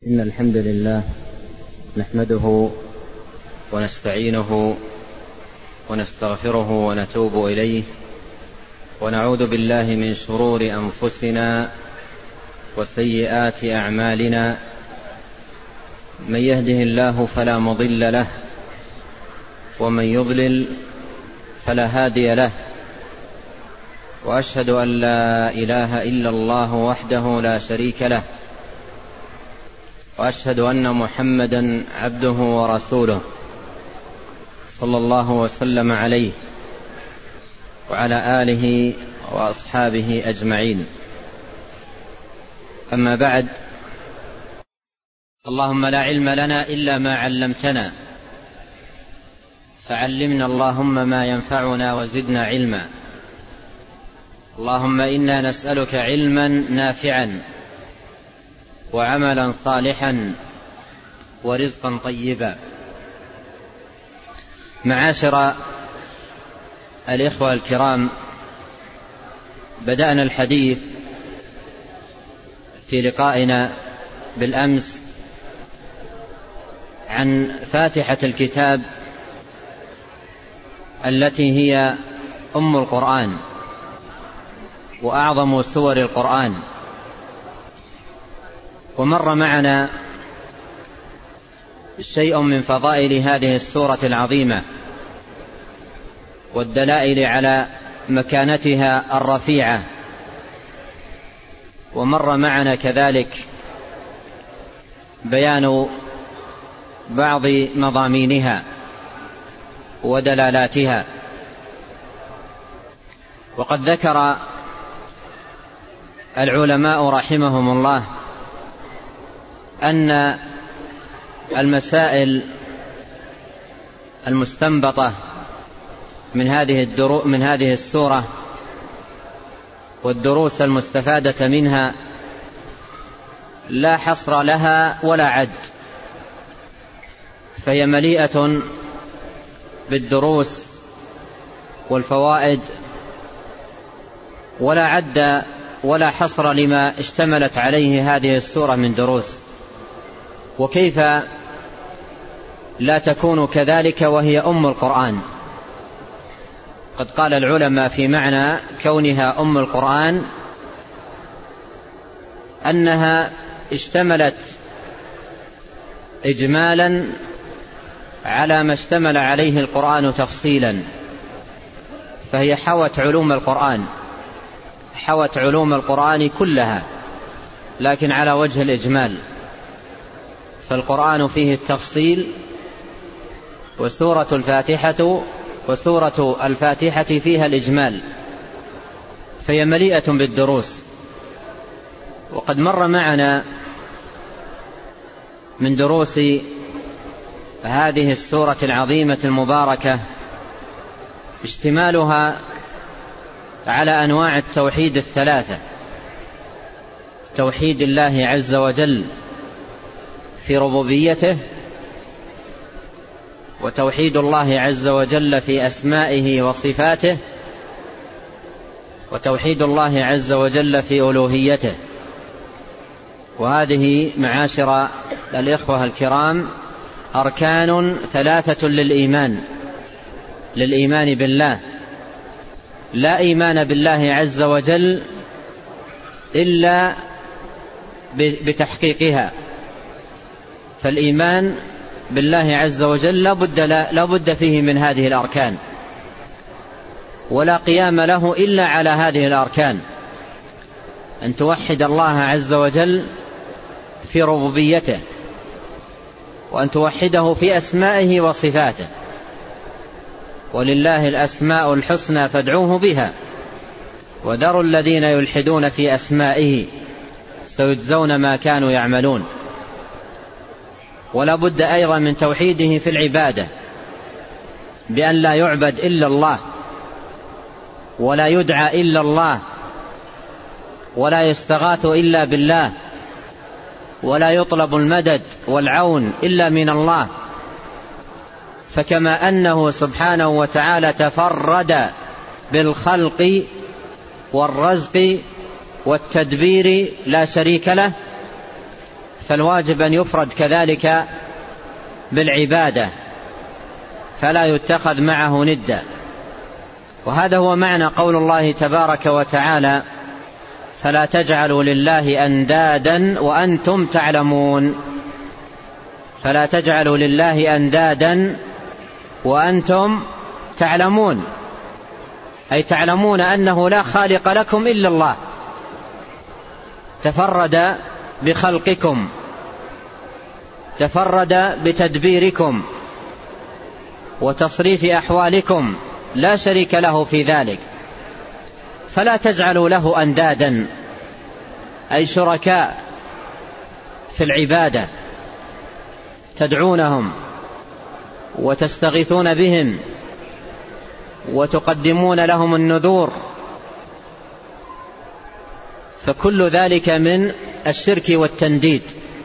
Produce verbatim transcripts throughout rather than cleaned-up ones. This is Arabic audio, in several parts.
إن الحمد لله نحمده ونستعينه ونستغفره ونتوب إليه ونعوذ بالله من شرور أنفسنا وسيئات أعمالنا. من يهده الله فلا مضل له ومن يضلل فلا هادي له، وأشهد أن لا إله إلا الله وحده لا شريك له، وأشهد أن محمدا عبده ورسوله صلى الله وسلم عليه وعلى آله وأصحابه أجمعين. أما بعد، اللهم لا علم لنا إلا ما علمتنا، فعلمنا اللهم ما ينفعنا وزدنا علما. اللهم إنا نسألك علما نافعا وعملا صالحا ورزقا طيبا. معاشر الإخوة الكرام، بدأنا الحديث في لقائنا بالأمس عن فاتحة الكتاب التي هي أم القرآن وأعظم سور القرآن، ومر معنا شيء من فضائل هذه السورة العظيمة والدلائل على مكانتها الرفيعة، ومر معنا كذلك بيان بعض مضامينها ودلالاتها. وقد ذكر العلماء رحمهم الله أن المسائل المستنبطة من هذه الدرو من هذه السورة والدروس المستفادة منها لا حصر لها ولا عد، فهي مليئة بالدروس والفوائد، ولا عد ولا حصر لما اشتملت عليه هذه السورة من دروس. وكيف لا تكون كذلك وهي أم القرآن؟ قد قال العلماء في معنى كونها أم القرآن أنها اشتملت إجمالا على ما اشتمل عليه القرآن تفصيلا، فهي حوت علوم القرآن حوت علوم القرآن كلها، لكن على وجه الإجمال. فالقرآن فيه التفصيل، وسورة الفاتحة وسورة الفاتحة فيها الإجمال، فهي مليئة بالدروس. وقد مر معنا من دروس هذه السورة العظيمة المباركة اشتمالها على أنواع التوحيد الثلاثة: توحيد الله عز وجل في ربوبيته، وتوحيد الله عز وجل في أسمائه وصفاته، وتوحيد الله عز وجل في ألوهيته. وهذه معاشر الإخوة الكرام أركان ثلاثة للإيمان للإيمان بالله. لا إيمان بالله عز وجل إلا بتحقيقها، فالإيمان بالله عز وجل لا بد, لا بد فيه من هذه الأركان، ولا قيام له إلا على هذه الأركان: أن توحد الله عز وجل في ربوبيته، وأن توحده في أسمائه وصفاته. ولله الأسماء الحسنى فادعوه بها وذروا الذين يلحدون في أسمائه سيجزون ما كانوا يعملون. ولا بد أيضا من توحيده في العبادة، بأن لا يعبد إلا الله، ولا يدعى إلا الله، ولا يستغاث إلا بالله، ولا يطلب المدد والعون إلا من الله. فكما أنه سبحانه وتعالى تفرد بالخلق والرزق والتدبير لا شريك له، فالواجب أن يفرد كذلك بالعبادة فلا يتخذ معه ندا. وهذا هو معنى قول الله تبارك وتعالى: فلا تجعلوا لله أندادا وأنتم تعلمون. فلا تجعلوا لله أندادا وأنتم تعلمون، أي تعلمون أنه لا خالق لكم إلا الله، تفرد بخلقكم، تفرد بتدبيركم وتصريف أحوالكم، لا شريك له في ذلك. فلا تجعلوا له أندادا، أي شركاء في العبادة، تدعونهم وتستغيثون بهم وتقدمون لهم النذور، فكل ذلك من الشرك والتنديد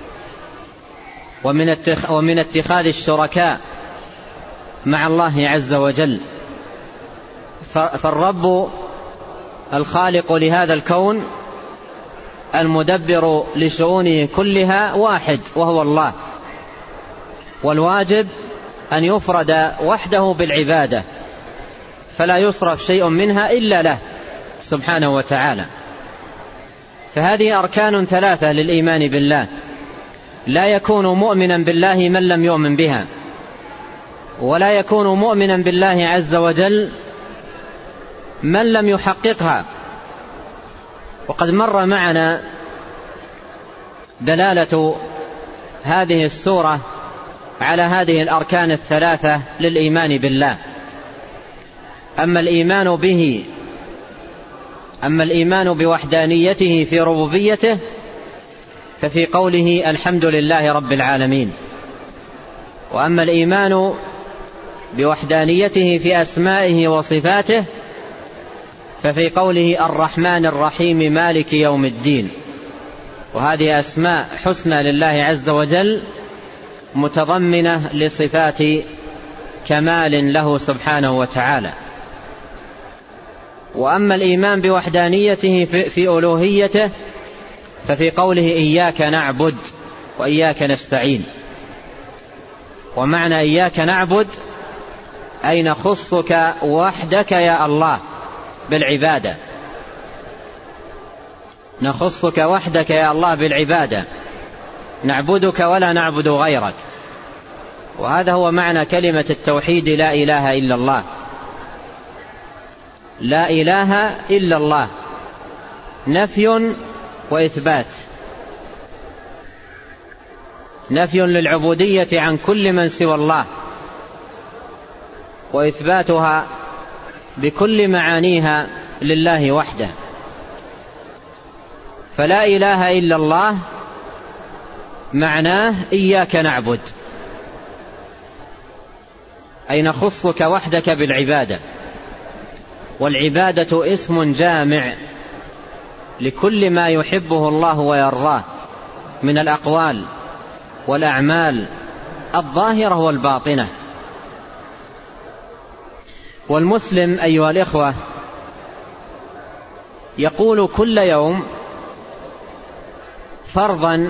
ومن اتخاذ الشركاء مع الله عز وجل. فالرب الخالق لهذا الكون المدبر لشؤونه كلها واحد وهو الله، والواجب أن يفرد وحده بالعبادة فلا يصرف شيء منها إلا له سبحانه وتعالى. فهذه أركان ثلاثة للإيمان بالله، لا يكون مؤمنا بالله من لم يؤمن بها، ولا يكون مؤمنا بالله عز وجل من لم يحققها. وقد مر معنا دلالة هذه السورة على هذه الأركان الثلاثة للإيمان بالله. أما الإيمان به أما الإيمان بوحدانيته في ربوبيته ففي قوله الحمد لله رب العالمين. وأما الإيمان بوحدانيته في أسمائه وصفاته ففي قوله الرحمن الرحيم مالك يوم الدين. وهذه أسماء حسنى لله عز وجل متضمنة لصفات كمال له سبحانه وتعالى. وأما الإيمان بوحدانيته في ألوهيته ففي قوله إياك نعبد وإياك نستعين. ومعنى إياك نعبد أي نخصك وحدك يا الله بالعبادة، نخصك وحدك يا الله بالعبادة، نعبدك ولا نعبد غيرك. وهذا هو معنى كلمة التوحيد لا إله إلا الله. لا إله إلا الله نفي وإثبات، نفي للعبودية عن كل من سوى الله، وإثباتها بكل معانيها لله وحده. فلا إله إلا الله معناه إياك نعبد، أي نخصك وحدك بالعبادة. والعبادة اسم جامع لكل ما يحبه الله ويرضاه من الأقوال والأعمال الظاهرة والباطنة. والمسلم أيها الإخوة يقول كل يوم فرضا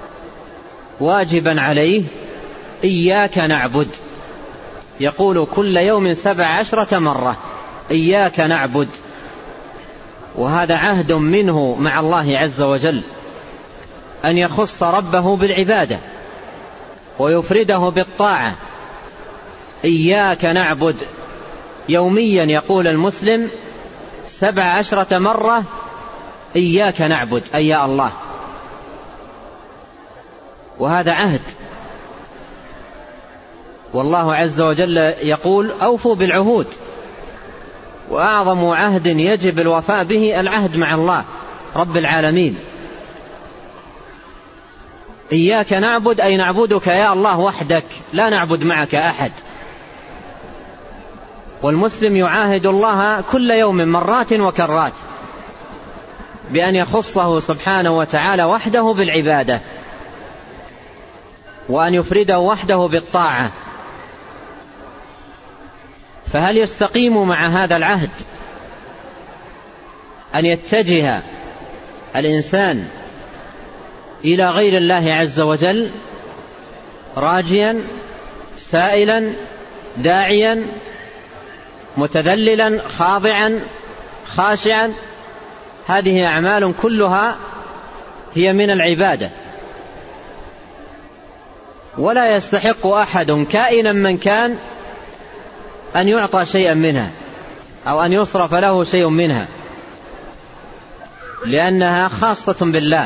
واجبا عليه إياك نعبد، يقول كل يوم سبع عشرة مرة إياك نعبد. وهذا عهد منه مع الله عز وجل أن يخص ربه بالعبادة ويفرده بالطاعة. إياك نعبد يوميا يقول المسلم سبع عشرة مرة إياك نعبد أي يا الله. وهذا عهد، والله عز وجل يقول أوفوا بالعهود، وأعظم عهد يجب الوفاء به العهد مع الله رب العالمين. إياك نعبد أي نعبدك يا الله وحدك، لا نعبد معك أحد. والمسلم يعاهد الله كل يوم مرات وكرات بأن يخصه سبحانه وتعالى وحده بالعبادة، وأن يفرده وحده بالطاعة. فهل يستقيم مع هذا العهد أن يتجه الإنسان إلى غير الله عز وجل راجيا سائلا داعيا متذللا خاضعا خاشعا، هذه أعمال كلها هي من العبادة، ولا يستحق أحد كائنا من كان أن يعطى شيئا منها أو أن يصرف له شيء منها، لأنها خاصة بالله،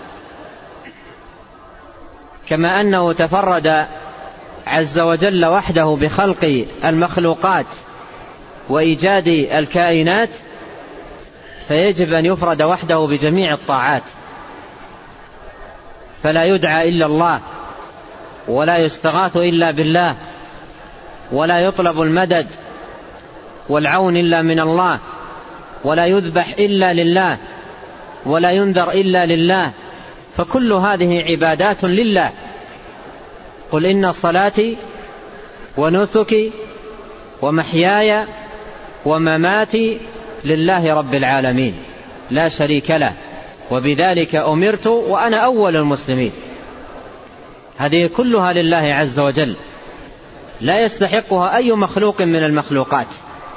كما أنه تفرد عز وجل وحده بخلق المخلوقات وإيجاد الكائنات، فيجب أن يفرد وحده بجميع الطاعات، فلا يدعى إلا الله، ولا يستغاث إلا بالله، ولا يطلب المدد والعون إلا من الله، ولا يذبح إلا لله، ولا ينذر إلا لله، فكل هذه عبادات لله. قل إن صلاتي ونسكي ومحياي ومماتي لله رب العالمين لا شريك له وبذلك أمرت وأنا أول المسلمين. هذه كلها لله عز وجل، لا يستحقها أي مخلوق من المخلوقات.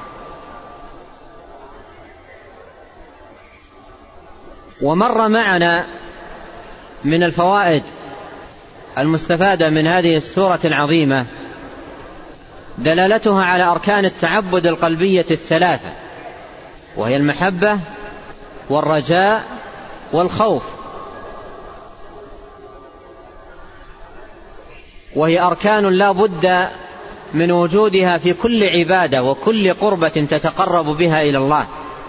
ومر معنا من الفوائد المستفادة من هذه السورة العظيمة دلالتها على أركان التعبد القلبية الثلاثة، وهي المحبة والرجاء والخوف، وهي أركان لا بد من وجودها في كل عبادة وكل قربة تتقرب بها إلى الله.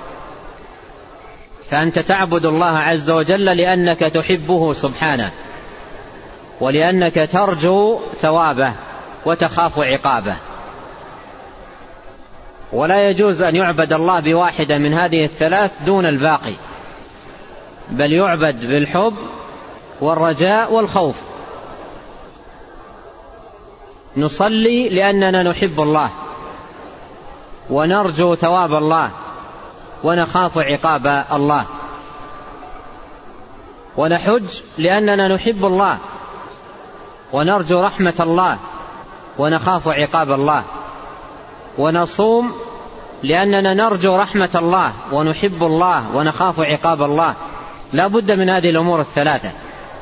فأنت تعبد الله عز وجل لأنك تحبه سبحانه، ولأنك ترجو ثوابه وتخاف عقابه، ولا يجوز أن يعبد الله بواحدة من هذه الثلاث دون الباقي، بل يعبد بالحب والرجاء والخوف. نصلي لأننا نحب الله ونرجو ثواب الله ونخاف عقاب الله، ونحج لأننا نحب الله ونرجو رحمة الله ونخاف عقاب الله، ونصوم لأننا نرجو رحمة الله ونحب الله ونخاف عقاب الله. لا بد من هذه الأمور الثلاثة.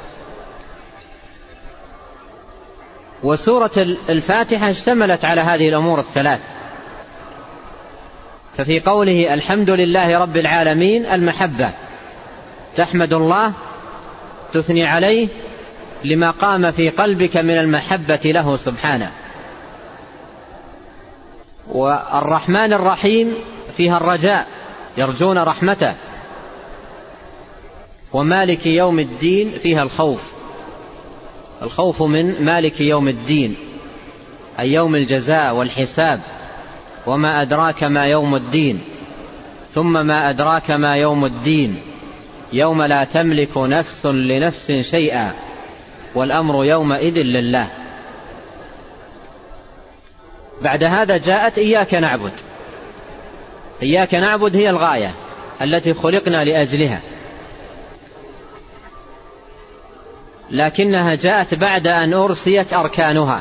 وسورة الفاتحة اشتملت على هذه الأمور الثلاث، ففي قوله الحمد لله رب العالمين المحبة، تحمد الله تثني عليه لما قام في قلبك من المحبة له سبحانه. والرحمن الرحيم فيها الرجاء، يرجون رحمته. ومالك يوم الدين فيها الخوف، الخوف من مالك يوم الدين أي يوم الجزاء والحساب. وما أدراك ما يوم الدين، ثم ما أدراك ما يوم الدين، يوم لا تملك نفس لنفس شيئا والأمر يومئذ لله. بعد هذا جاءت إياك نعبد. إياك نعبد هي الغاية التي خلقنا لأجلها، لكنها جاءت بعد أن أرسيت أركانها،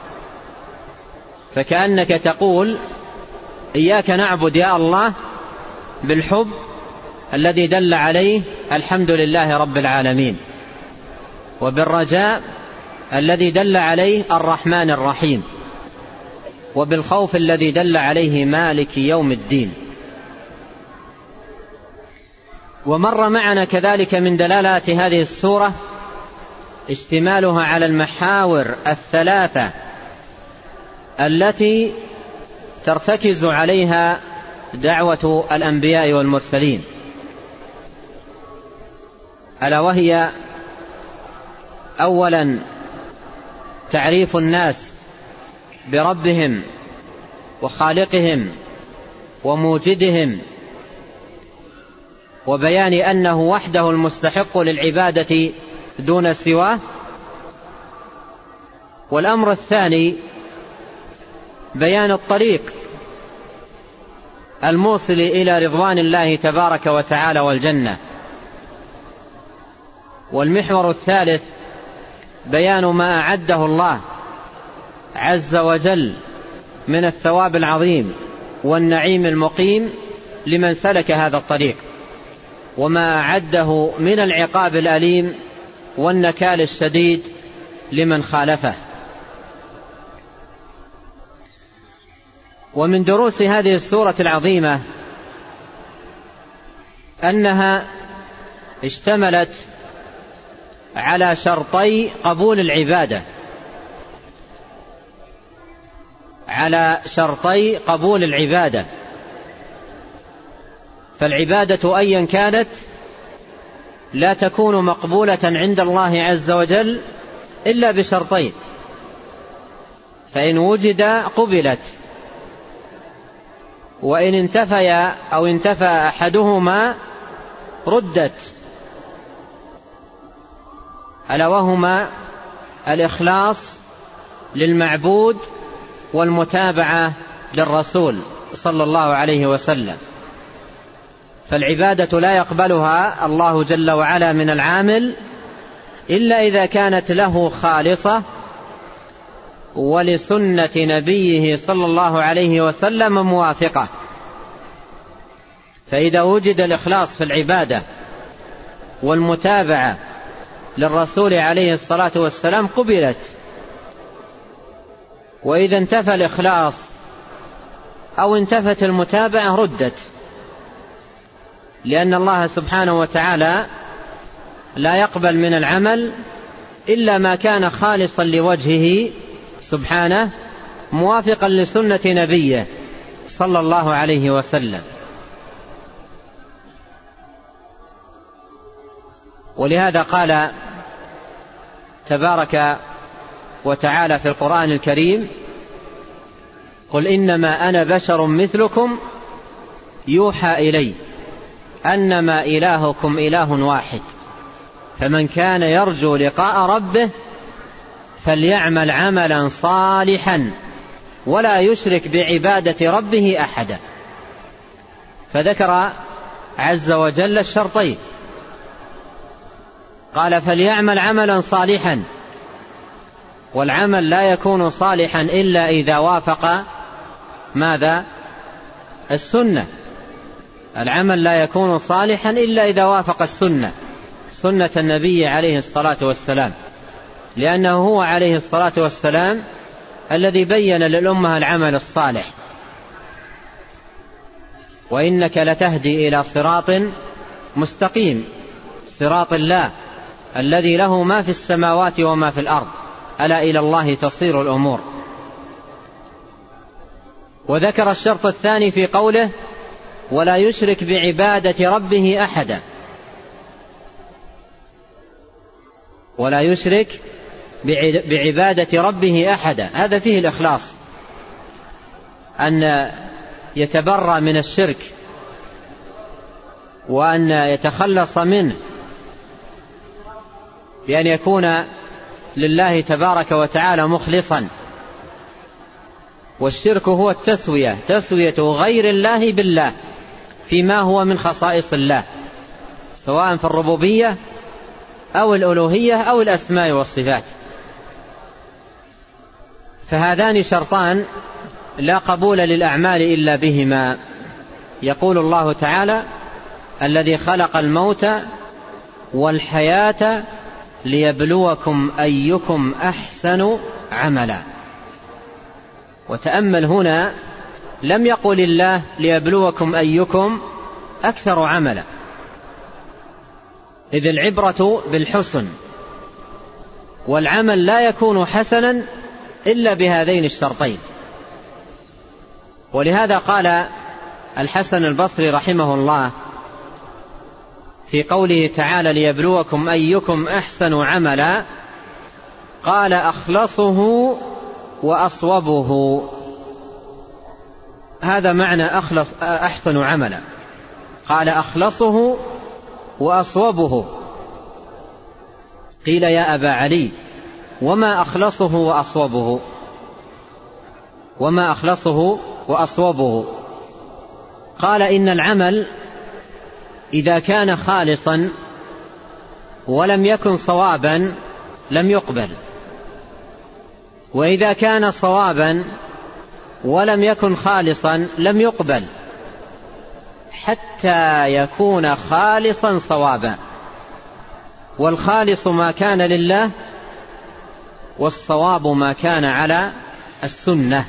فكأنك تقول إياك نعبد يا الله بالحب الذي دل عليه الحمد لله رب العالمين، وبالرجاء الذي دل عليه الرحمن الرحيم، وبالخوف الذي دل عليه مالك يوم الدين. ومر معنا كذلك من دلالات هذه السورة اشتمالها على المحاور الثلاثة التي ترتكز عليها دعوة الأنبياء والمرسلين، ألا وهي أولا تعريف الناس بربهم وخالقهم وموجدهم، وبيان أنه وحده المستحق للعبادة دون سواه. والأمر الثاني بيان الطريق الموصل إلى رضوان الله تبارك وتعالى والجنة. والمحور الثالث بيان ما أعده الله عز وجل من الثواب العظيم والنعيم المقيم لمن سلك هذا الطريق، وما أعده من العقاب الأليم والنكال الشديد لمن خالفه. ومن دروس هذه السورة العظيمة أنها اشتملت على شرطي قبول العبادة على شرطي قبول العبادة فالعبادة أيا كانت لا تكون مقبولة عند الله عز وجل إلا بشرطين، فإن وجد قبلت، وإن انتفى أو انتفى أحدهما ردت، ألا وهما الإخلاص للمعبود والمتابعة للرسول صلى الله عليه وسلم. فالعبادة لا يقبلها الله جل وعلا من العامل إلا إذا كانت له خالصة ولسنة نبيه صلى الله عليه وسلم موافقة. فإذا وجد الإخلاص في العبادة والمتابعة للرسول عليه الصلاة والسلام قبلت، وإذا انتفى الإخلاص أو انتفت المتابعة ردت، لأن الله سبحانه وتعالى لا يقبل من العمل إلا ما كان خالصا لوجهه سبحانه موافقا لسنة نبيه صلى الله عليه وسلم. ولهذا قال تبارك وتعالى في القرآن الكريم: قل إنما أنا بشر مثلكم يوحى إلي أنما إلهكم إله واحد فمن كان يرجو لقاء ربه فليعمل عملا صالحا ولا يشرك بعبادة ربه أحدا. فذكر عز وجل الشرطين، قال فليعمل عملا صالحا، والعمل لا يكون صالحا إلا إذا وافق ماذا؟ السنة. العمل لا يكون صالحا إلا إذا وافق السنة، سنة النبي عليه الصلاة والسلام، لأنه هو عليه الصلاة والسلام الذي بين للأمة العمل الصالح. وإنك لتهدي إلى صراط مستقيم، صراط الله الذي له ما في السماوات وما في الأرض، ألا إلى الله تصير الأمور. وذكر الشرط الثاني في قوله: ولا يشرك بعبادة ربه أحدا. ولا يشرك بعبادة ربه أحدا، هذا فيه الإخلاص، أن يتبرأ من الشرك وأن يتخلص منه بأن يكون لله تبارك وتعالى مخلصا. والشرك هو التسوية، تسوية غير الله بالله فيما هو من خصائص الله، سواء في الربوبية أو الألوهية أو الأسماء والصفات. فهذان شرطان لا قبول للأعمال إلا بهما. يقول الله تعالى: الذي خلق الموت والحياة ليبلوكم أيكم أحسن عملا. وتأمل هنا، لم يقل الله ليبلوكم أيكم أكثر عملا، إذ العبرة بالحسن، والعمل لا يكون حسنا إلا بهذين الشرطين. ولهذا قال الحسن البصري رحمه الله في قوله تعالى: ليبلوكم أيكم أحسن عملا، قال: أخلصه وأصوبه. هذا معنى أخلص أحسن عملا، قال: أخلصه وأصوبه. قيل: يا أبا علي، وما أخلصه وأصوبه؟ وما أخلصه وأصوبه؟ قال: إن العمل إذا كان خالصا ولم يكن صوابا لم يقبل، وإذا كان صوابا ولم يكن خالصا لم يقبل، حتى يكون خالصا صوابا. والخالص ما كان لله، والصواب ما كان على السنة.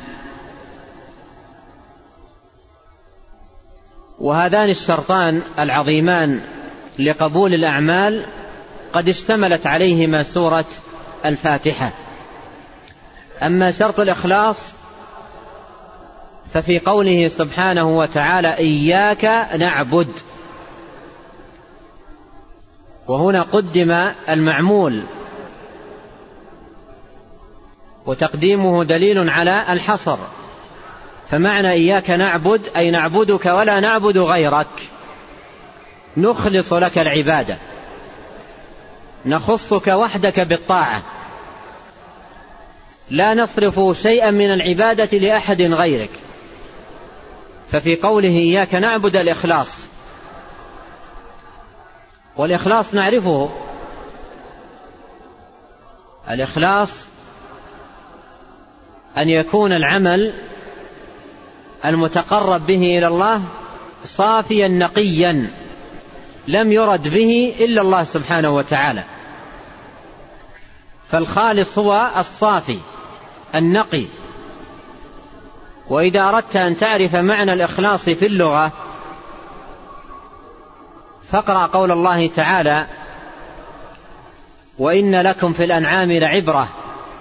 وهذان الشرطان العظيمان لقبول الأعمال قد اشتملت عليهما سورة الفاتحة. أما شرط الإخلاص ففي قوله سبحانه وتعالى إياك نعبد، وهنا قدم المعمول، وتقديمه دليل على الحصر. فمعنى إياك نعبد أي نعبدك ولا نعبد غيرك، نخلص لك العبادة، نخصك وحدك بالطاعة، لا نصرف شيئا من العبادة لأحد غيرك. ففي قوله إياك نعبد الإخلاص، والإخلاص نعرفه. الإخلاص أن يكون العمل المتقرب به إلى الله صافيا نقيا، لم يرد به إلا الله سبحانه وتعالى. فالخالص هو الصافي النقي. وإذا أردت أن تعرف معنى الإخلاص في اللغة فاقرأ قول الله تعالى وإن لكم في الأنعام لعبرة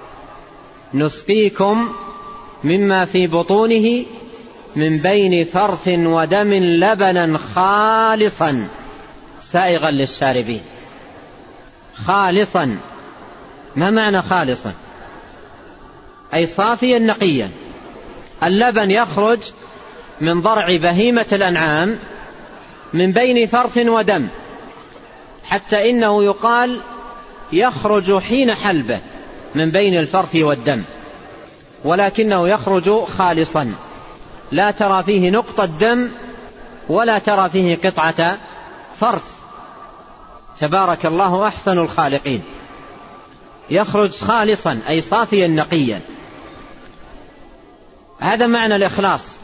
نسقيكم مما في بطونه من بين فرث ودم لبنا خالصا سائغا للشاربين. خالصا، ما معنى خالصا؟ أي صافيا نقيا. اللبن يخرج من ضرع بهيمة الأنعام من بين فرث ودم، حتى إنه يقال يخرج حين حلبه من بين الفرث والدم، ولكنه يخرج خالصا، لا ترى فيه نقطة دم ولا ترى فيه قطعة فرث. تبارك الله أحسن الخالقين. يخرج خالصا أي صافيا نقيا. هذا معنى الإخلاص.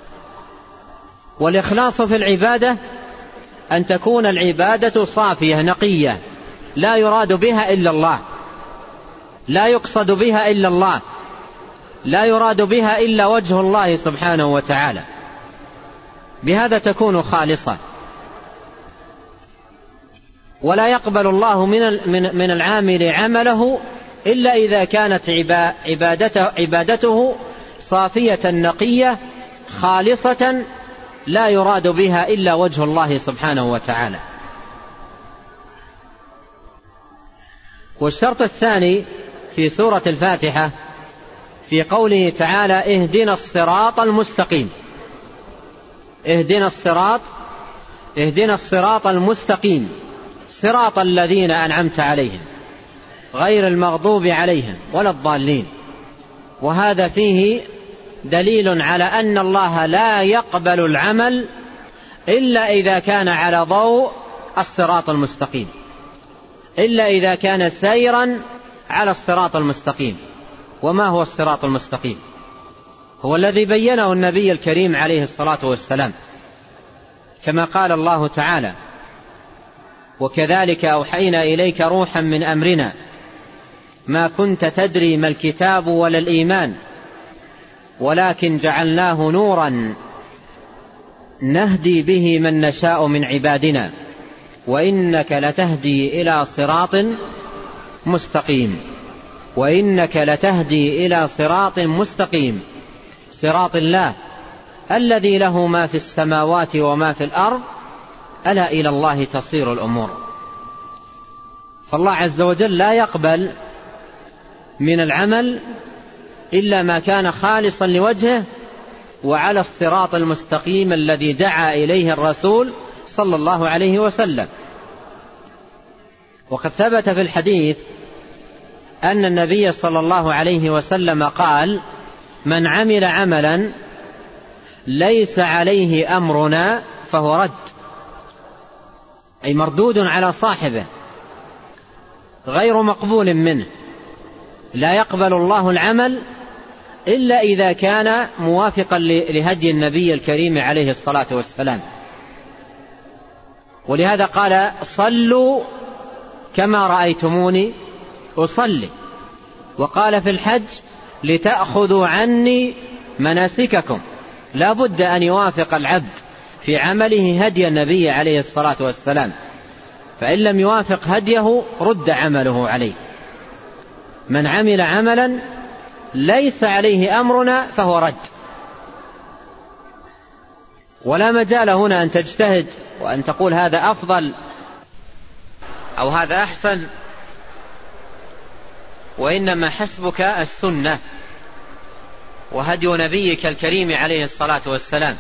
والإخلاص في العبادة أن تكون العبادة صافية نقية، لا يراد بها إلا الله، لا يقصد بها إلا الله، لا يراد بها إلا وجه الله سبحانه وتعالى، بهذا تكون خالصة. ولا يقبل الله من العامل عمله إلا إذا كانت عبادته, عبادته صافية نقية خالصة، لا يراد بها إلا وجه الله سبحانه وتعالى. والشرط الثاني في سورة الفاتحة في قوله تعالى اهدنا الصراط المستقيم. اهدنا الصراط اهدنا الصراط المستقيم صراط الذين أنعمت عليهم غير المغضوب عليهم ولا الضالين. وهذا فيه دليل على أن الله لا يقبل العمل إلا إذا كان على ضوء الصراط المستقيم، إلا إذا كان سيرا على الصراط المستقيم. وما هو الصراط المستقيم؟ هو الذي بينه النبي الكريم عليه الصلاة والسلام، كما قال الله تعالى وكذلك أوحينا إليك روحا من أمرنا ما كنت تدري ما الكتاب ولا الإيمان ولكن جعلناه نورا نهدي به من نشاء من عبادنا وإنك لتهدي إلى صراط مستقيم. وإنك لتهدي إلى صراط مستقيم، صراط الله الذي له ما في السماوات وما في الأرض، ألا إلى الله تصير الأمور. فالله عز وجل لا يقبل من العمل إلا ما كان خالصا لوجهه وعلى الصراط المستقيم الذي دعا إليه الرسول صلى الله عليه وسلم. وقد ثبت في الحديث أن النبي صلى الله عليه وسلم قال من عمل عملا ليس عليه أمرنا فهو رد، أي مردود على صاحبه. غير مقبول منه. لا يقبل الله العمل إلا إذا كان موافقا لهدي النبي الكريم عليه الصلاة والسلام. ولهذا قال صلوا كما رأيتموني أصلي. وقال في الحج لتأخذوا عني مناسككم. لا بد أن يوافق العبد في عمله هدي النبي عليه الصلاة والسلام، فإن لم يوافق هديه رد عمله عليه. من عمل عملا ليس عليه أمرنا فهو رد. ولا مجال هنا أن تجتهد وأن تقول هذا أفضل أو هذا أحسن، وإنما حسبك السنة وهدي نبيك الكريم عليه الصلاة والسلام.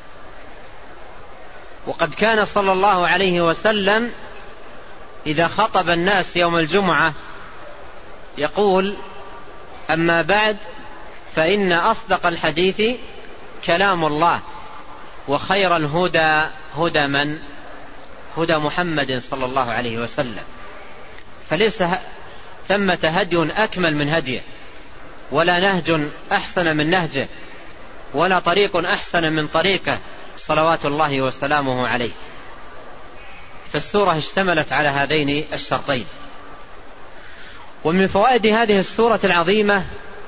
وقد كان صلى الله عليه وسلم إذا خطب الناس يوم الجمعة يقول: أما بعد فإن أصدق الحديث كلام الله، وخير الهدى هدى من؟ هدى محمد صلى الله عليه وسلم. فليس ثمة هدي أكمل من هديه، ولا نهج أحسن من نهجه، ولا طريق أحسن من طريقه صلوات الله وسلامه عليه. فالسورة اشتملت على هذين الشرطين. ومن فوائد هذه السورة العظيمة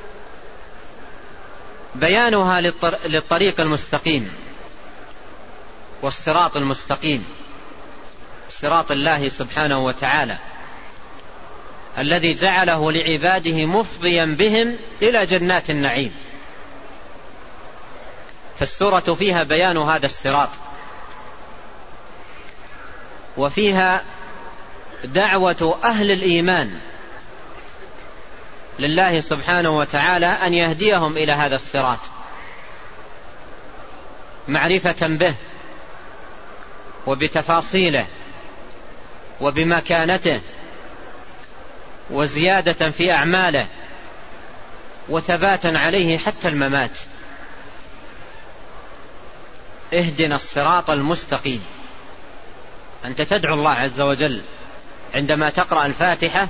بيانها للطريق المستقيم والصراط المستقيم، صراط الله سبحانه وتعالى الذي جعله لعباده مفضيا بهم إلى جنات النعيم. فالسورة فيها بيان هذا الصراط، وفيها دعوة أهل الإيمان لله سبحانه وتعالى أن يهديهم إلى هذا الصراط معرفة به وبتفاصيله وبمكانته وزيادة في أعماله وثباتا عليه حتى الممات. اهدنا الصراط المستقيم. أنت تدعو الله عز وجل عندما تقرأ الفاتحة: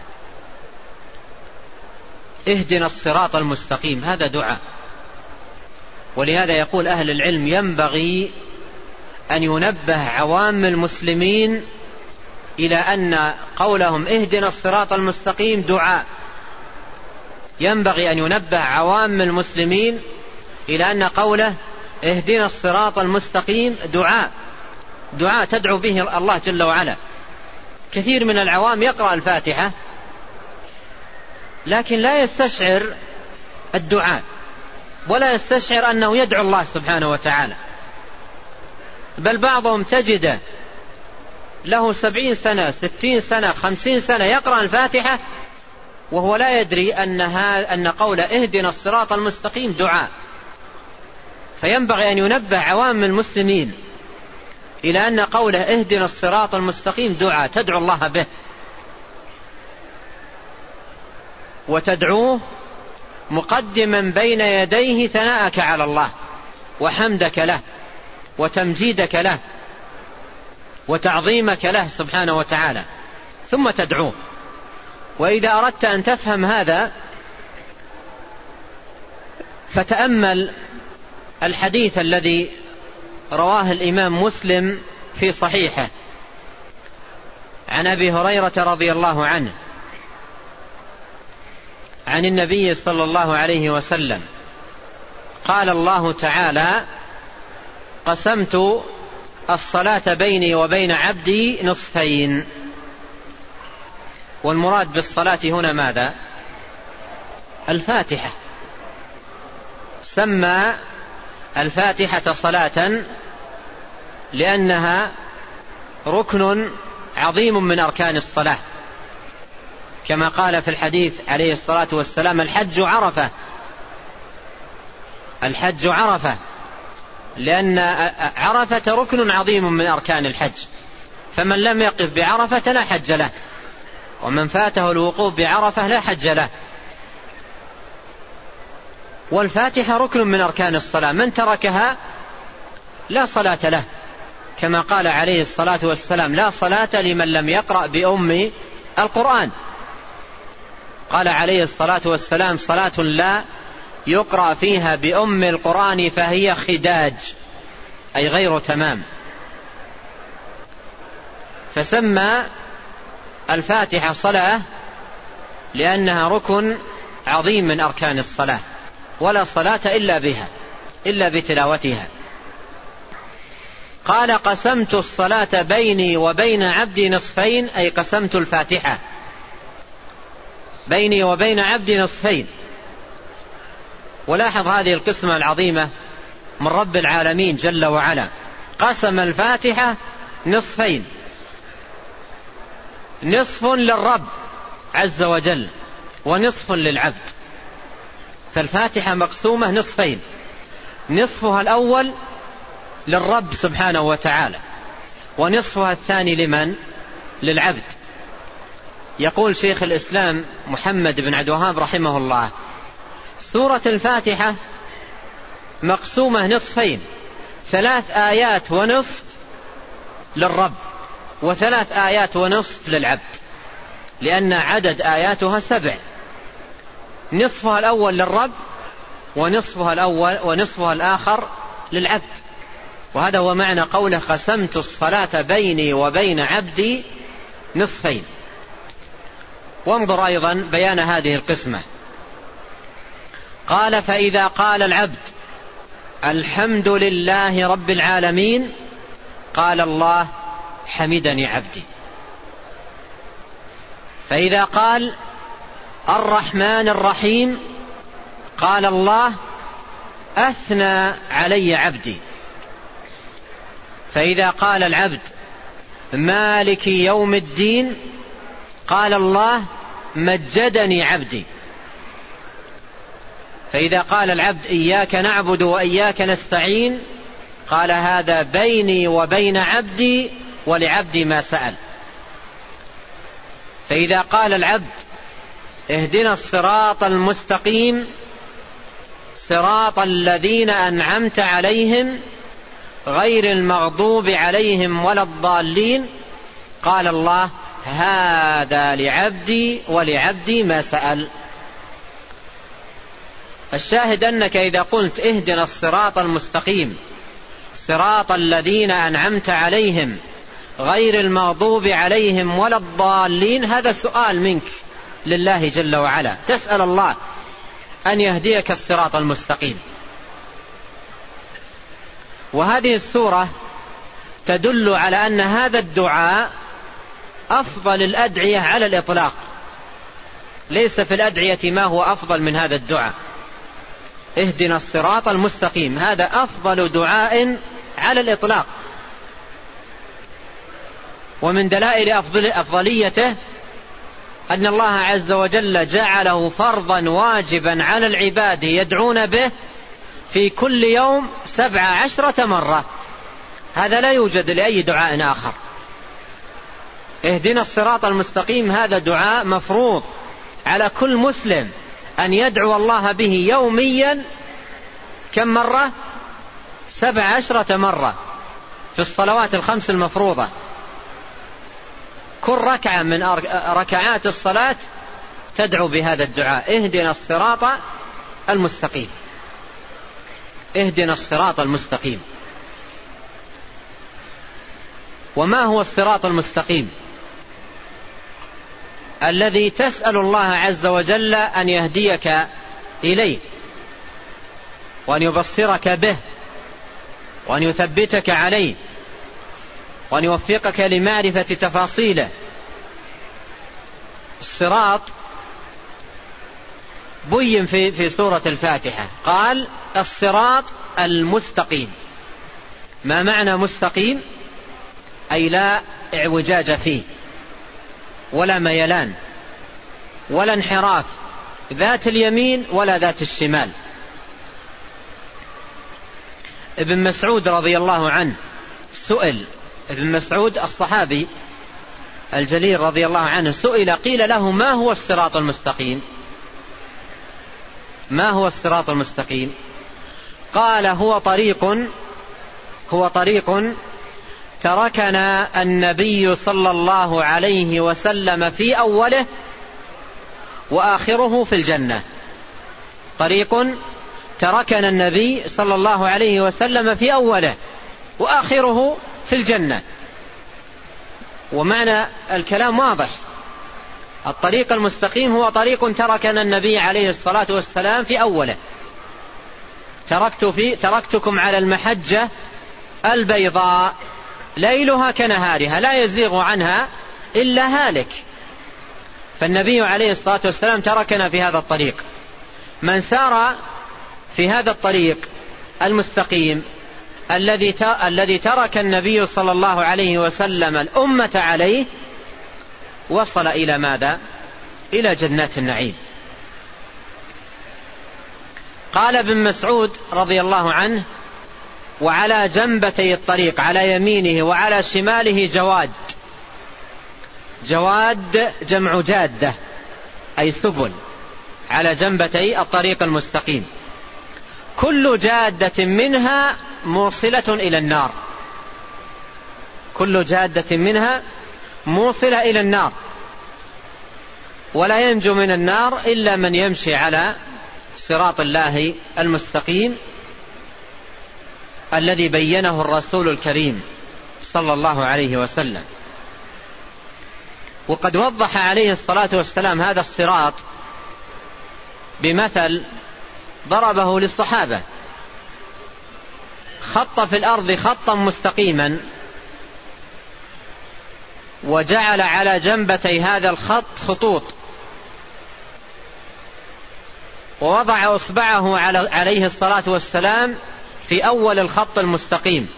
اهدنا الصراط المستقيم. هذا دعاء. ولهذا يقول أهل العلم: ينبغي أن ينبه عوام المسلمين إلى أن قولهم اهدنا الصراط المستقيم دعاء. ينبغي أن ينبه عوام المسلمين إلى أن قوله اهدنا الصراط المستقيم دعاء، دعاء تدعو به الله جل وعلا. كثير من العوام يقرأ الفاتحة لكن لا يستشعر الدعاء، ولا يستشعر أنه يدعو الله سبحانه وتعالى. بل بعضهم تجد له سبعين سنة ستين سنة خمسين سنة يقرأ الفاتحة وهو لا يدري أنها أن قول اهدنا الصراط المستقيم دعاء. فينبغي أن ينبه عوام المسلمين إلى أن قوله اهدنا الصراط المستقيم دعاء تدعو الله به، وتدعوه مقدما بين يديه ثناءك على الله وحمدك له وتمجيدك له وتعظيمك له سبحانه وتعالى، ثم تدعوه. وإذا أردت أن تفهم هذا فتأمل الحديث الذي رواه الإمام مسلم في صحيحه عن أبي هريرة رضي الله عنه عن النبي صلى الله عليه وسلم قال الله تعالى: قسمت الصلاة بيني وبين عبدي نصفين. والمراد بالصلاة هنا ماذا؟ الفاتحة. سمى الفاتحة صلاة لأنها ركن عظيم من أركان الصلاة، كما قال في الحديث عليه الصلاة والسلام: الحج عرفة. الحج عرفة لأن عرفة ركن عظيم من أركان الحج، فمن لم يقف بعرفة لا حج له، ومن فاته الوقوف بعرفة لا حج له. والفاتحة ركن من أركان الصلاة، من تركها لا صلاة له، كما قال عليه الصلاة والسلام: لا صلاة لمن لم يقرأ بأم القرآن. قال عليه الصلاة والسلام: صلاة لا يقرأ فيها بأم القرآن فهي خداج، أي غير تمام. فسمى الفاتحة صلاة لأنها ركن عظيم من أركان الصلاة، ولا صلاة إلا بها، إلا بتلاوتها. قال: قسمت الصلاة بيني وبين عبدي نصفين، أي قسمت الفاتحة بيني وبين عبدي نصفين. ولاحظ هذه القسمة العظيمة من رب العالمين جل وعلا، قسم الفاتحة نصفين، نصف للرب عز وجل ونصف للعبد. فالفاتحة مقسومة نصفين، نصفها الأول للرب سبحانه وتعالى، ونصفها الثاني لمن؟ للعبد. يقول شيخ الإسلام محمد بن عبد الوهاب رحمه الله: سورة الفاتحة مقسومة نصفين، ثلاث آيات ونصف للرب وثلاث آيات ونصف للعبد، لأن عدد آياتها سبع، نصفها الأول للرب ونصفها الأول ونصفها الآخر للعبد. وهذا هو معنى قوله: قسمت الصلاة بيني وبين عبدي نصفين. وانظر أيضا بيان هذه القسمة. قال: فإذا قال العبد الحمد لله رب العالمين قال الله: حمدني عبدي. فإذا قال الرحمن الرحيم قال الله: أثنى علي عبدي. فإذا قال العبد مالك يوم الدين قال الله: مجدني عبدي. فإذا قال العبد إياك نعبد وإياك نستعين قال: هذا بيني وبين عبدي ولعبدي ما سأل. فإذا قال العبد اهدنا الصراط المستقيم صراط الذين أنعمت عليهم غير المغضوب عليهم ولا الضالين قال الله: هذا لعبدي ولعبدي ما سأل. الشاهد أنك إذا قلت اهدنا الصراط المستقيم صراط الذين أنعمت عليهم غير المغضوب عليهم ولا الضالين، هذا سؤال منك لله جل وعلا، تسأل الله أن يهديك الصراط المستقيم. وهذه السورة تدل على أن هذا الدعاء أفضل الأدعية على الإطلاق، ليس في الأدعية ما هو أفضل من هذا الدعاء. اهدنا الصراط المستقيم هذا أفضل دعاء على الإطلاق. ومن دلائل أفضليته أن الله عز وجل جعله فرضا واجبا على العباد يدعون به في كل يوم سبع عشرة مرة، هذا لا يوجد لأي دعاء آخر. اهدنا الصراط المستقيم هذا دعاء مفروض على كل مسلم أن يدعو الله به يوميا كم مرة؟ سبع عشرة مرة في الصلوات الخمس المفروضة. كل ركعة من ركعات الصلاة تدعو بهذا الدعاء: اهدنا الصراط المستقيم، اهدنا الصراط المستقيم. وما هو الصراط المستقيم؟ الذي تسأل الله عز وجل أن يهديك إليه وأن يبصرك به وأن يثبتك عليه وأن يوفقك لمعرفة تفاصيله. الصراط بين في في سورة الفاتحة، قال: الصراط المستقيم. ما معنى مستقيم؟ أي لا اعوجاج فيه ولا ميلان ولا انحراف ذات اليمين ولا ذات الشمال. ابن مسعود رضي الله عنه سئل، ابن مسعود الصحابي الجليل رضي الله عنه سئل، قيل له: ما هو الصراط المستقيم؟ ما هو الصراط المستقيم؟ قال: هو طريق هو طريق تركنا النبي صلى الله عليه وسلم في أوله وآخره في الجنة. طريق تركنا النبي صلى الله عليه وسلم في أوله وآخره في الجنة. ومعنى الكلام واضح، الطريق المستقيم هو طريق تركنا النبي عليه الصلاة والسلام في أوله. تركت في تركتكم على المحجة البيضاء ليلها كنهارها لا يزيغ عنها إلا هالك. فالنبي عليه الصلاة والسلام تركنا في هذا الطريق. من سار في هذا الطريق المستقيم الذي الذي ترك النبي صلى الله عليه وسلم الأمة عليه وصل إلى ماذا؟ إلى جنات النعيم. قال ابن مسعود رضي الله عنه: وعلى جنبتي الطريق، على يمينه وعلى شماله جواد. جواد جمع جادة أي سبل، على جنبتي الطريق المستقيم، كل جادة منها موصلة إلى النار، كل جادة منها موصلة إلى النار، ولا ينجو من النار إلا من يمشي على صراط الله المستقيم الذي بينه الرسول الكريم صلى الله عليه وسلم. وقد وضح عليه الصلاة والسلام هذا الصراط بمثل ضربه للصحابة. خط في الأرض خطا مستقيما وجعل على جنبتي هذا الخط خطوط، ووضع أصبعه عليه الصلاة والسلام في أول الخط المستقيم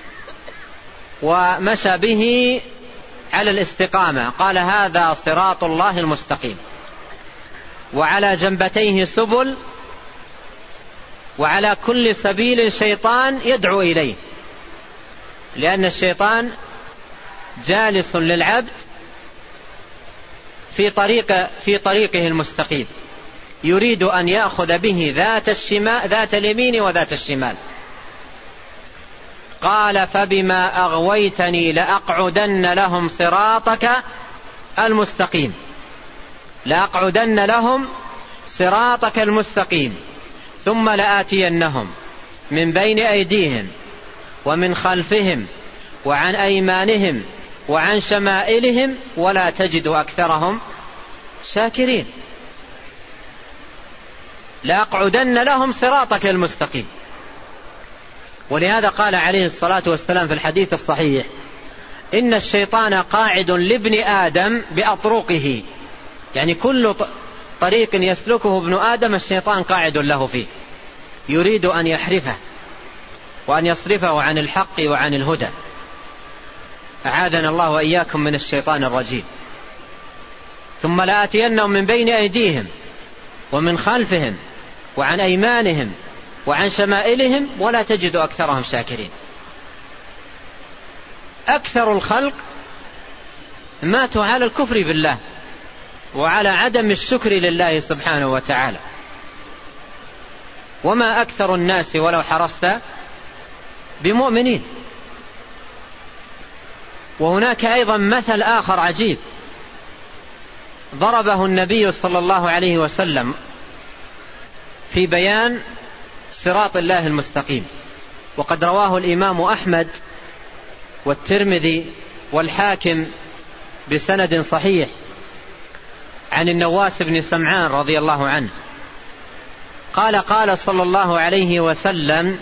ومشى به على الاستقامة، قال: هذا صراط الله المستقيم. وعلى جنبتيه سبل، وعلى كل سبيل شيطان يدعو إليه، لأن الشيطان جالس للعبد في طريق في طريقه المستقيم، يريد أن يأخذ به ذات الشمال ذات اليمين وذات الشمال. قال: فبما أغويتني لأقعدن لهم صراطك المستقيم، لأقعدن لهم صراطك المستقيم ثم لآتينهم من بين أيديهم ومن خلفهم وعن أيمانهم وعن شمائلهم ولا تجد أكثرهم شاكرين. لأقعدن لهم صراطك المستقيم. ولهذا قال عليه الصلاة والسلام في الحديث الصحيح: إن الشيطان قاعد لابن آدم بأطرقه، يعني كل طريق يسلكه ابن آدم الشيطان قاعد له فيه، يريد أن يحرفه وأن يصرفه عن الحق وعن الهدى. أعاذنا الله وإياكم من الشيطان الرجيم. ثم لآتينهم من بين أيديهم ومن خلفهم وعن أيمانهم وعن شمائلهم ولا تجد أكثرهم شاكرين. أكثر الخلق ماتوا على الكفر بالله وعلى عدم الشكر لله سبحانه وتعالى. وما أكثر الناس ولو حرصت بمؤمنين. وهناك أيضا مثل آخر عجيب ضربه النبي صلى الله عليه وسلم في بيان صراط الله المستقيم، وقد رواه الإمام أحمد والترمذي والحاكم بسند صحيح عن النواس بن سمعان رضي الله عنه قال: قال صلى الله عليه وسلم: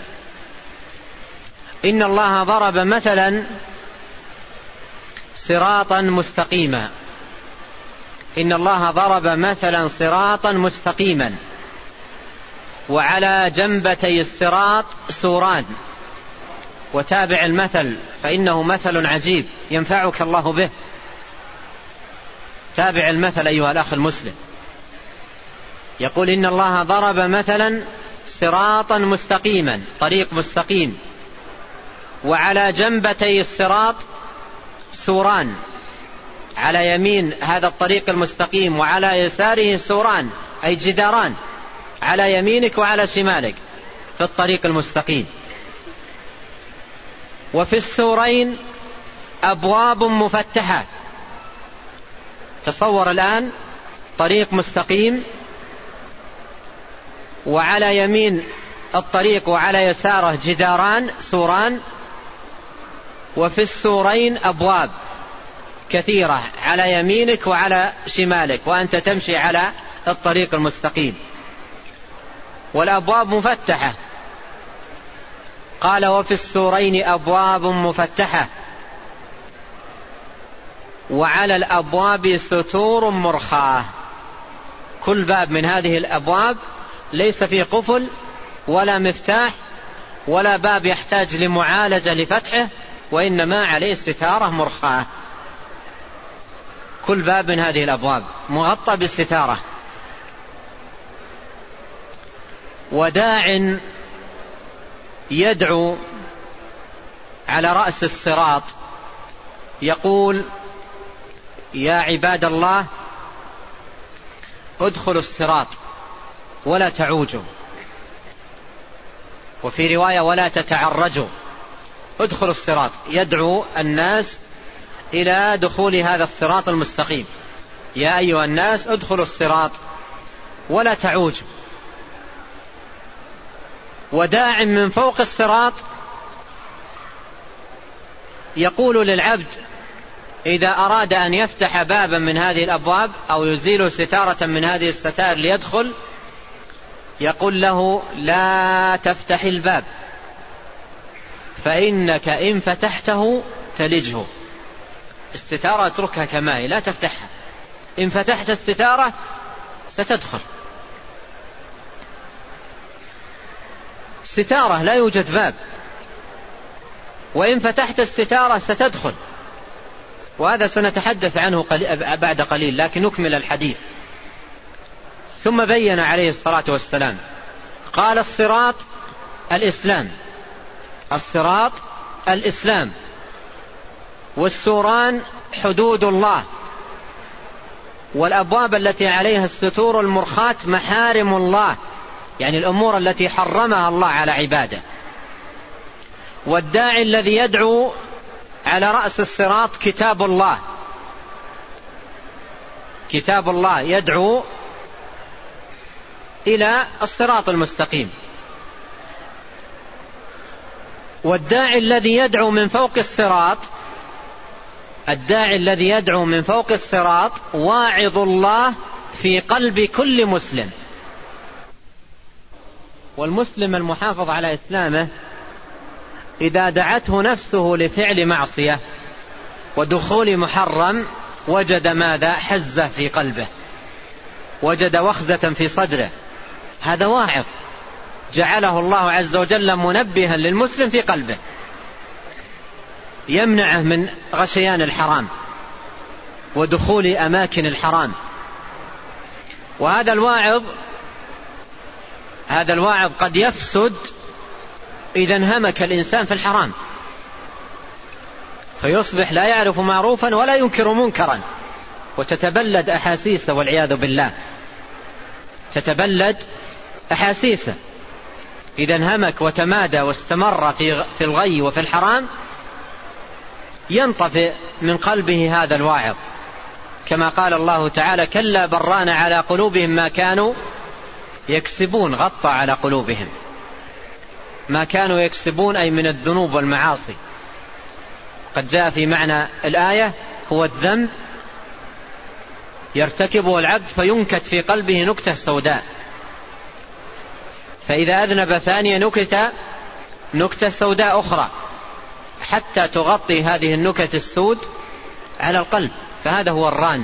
إن الله ضرب مثلا صراطا مستقيما، إن الله ضرب مثلا صراطا مستقيما وعلى جنبتي الصراط سوران. وتابع المثل فإنه مثل عجيب ينفعك الله به. تابع المثل أيها الأخ المسلم. يقول: إن الله ضرب مثلا صراطا مستقيما، طريق مستقيم، وعلى جنبتي الصراط سوران، على يمين هذا الطريق المستقيم وعلى يساره سوران أي جداران، على يمينك وعلى شمالك في الطريق المستقيم. وفي السورين أبواب مفتحة. تصور الآن طريق مستقيم، وعلى يمين الطريق وعلى يساره جداران سوران، وفي السورين أبواب كثيرة على يمينك وعلى شمالك، وأنت تمشي على الطريق المستقيم، والأبواب مفتحة. قال وفي السورين أبواب مفتحة وعلى الأبواب ستور مرخاة. كل باب من هذه الأبواب ليس فيه قفل ولا مفتاح ولا باب يحتاج لمعالجة لفتحه، وإنما عليه ستارة مرخاة. كل باب من هذه الأبواب مغطى بالستارة. وداع يدعو على رأس الصراط يقول يا عباد الله ادخلوا الصراط ولا تعوجوا، وفي رواية ولا تتعرجوا، ادخلوا الصراط. يدعو الناس إلى دخول هذا الصراط المستقيم. يا أيها الناس ادخلوا الصراط ولا تعوجوا. وداع من فوق الصراط يقول للعبد إذا أراد أن يفتح بابا من هذه الأبواب أو يزيل ستارة من هذه الستار ليدخل، يقول له لا تفتح الباب فإنك إن فتحته تلجه. الستارة اتركها كما هي، لا تفتحها. إن فتحت الستارة ستدخل. ستارة لا يوجد باب، وإن فتحت الستارة ستدخل. وهذا سنتحدث عنه بعد قليل، لكن نكمل الحديث. ثم بين عليه الصلاة والسلام قال الصراط الإسلام، الصراط الإسلام، والسوران حدود الله، والأبواب التي عليها الستور المرخاة محارم الله، يعني الأمور التي حرمها الله على عباده. والداعي الذي يدعو على رأس الصراط كتاب الله، كتاب الله يدعو إلى الصراط المستقيم. والداعي الذي يدعو من فوق الصراط، الداعي الذي يدعو من فوق الصراط واعظ الله في قلب كل مسلم. والمسلم المحافظ على إسلامه إذا دعته نفسه لفعل معصية ودخول محرم وجد ماذا؟ حزة في قلبه، وجد وخزة في صدره. هذا واعظ جعله الله عز وجل منبها للمسلم في قلبه، يمنعه من غشيان الحرام ودخول أماكن الحرام. وهذا الواعظ هذا الواعظ قد يفسد إذا انهمك الإنسان في الحرام، فيصبح لا يعرف معروفا ولا ينكر منكرا، وتتبلد أحاسيسه والعياذ بالله، تتبلد أحاسيسه. إذا انهمك وتمادى واستمر في في الغي وفي الحرام ينطفئ من قلبه هذا الواعظ، كما قال الله تعالى كلا بران على قلوبهم ما كانوا يكسبون. غطى على قلوبهم ما كانوا يكسبون، أي من الذنوب والمعاصي. قد جاء في معنى الآية هو الذنب يرتكبه العبد فينكت في قلبه نكتة سوداء، فإذا أذنب ثانية نكت نكتة سوداء أخرى حتى تغطي هذه النكت السود على القلب، فهذا هو الران.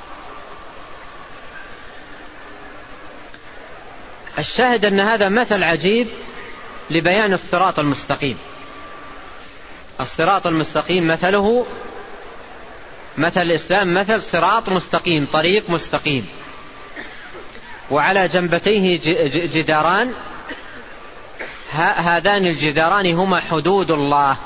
الشاهد أن هذا مثل عجيب لبيان الصراط المستقيم. الصراط المستقيم مثله مثل الإسلام، مثل صراط مستقيم، طريق مستقيم، وعلى جنبتيه جداران، هذان الجداران هما حدود الله.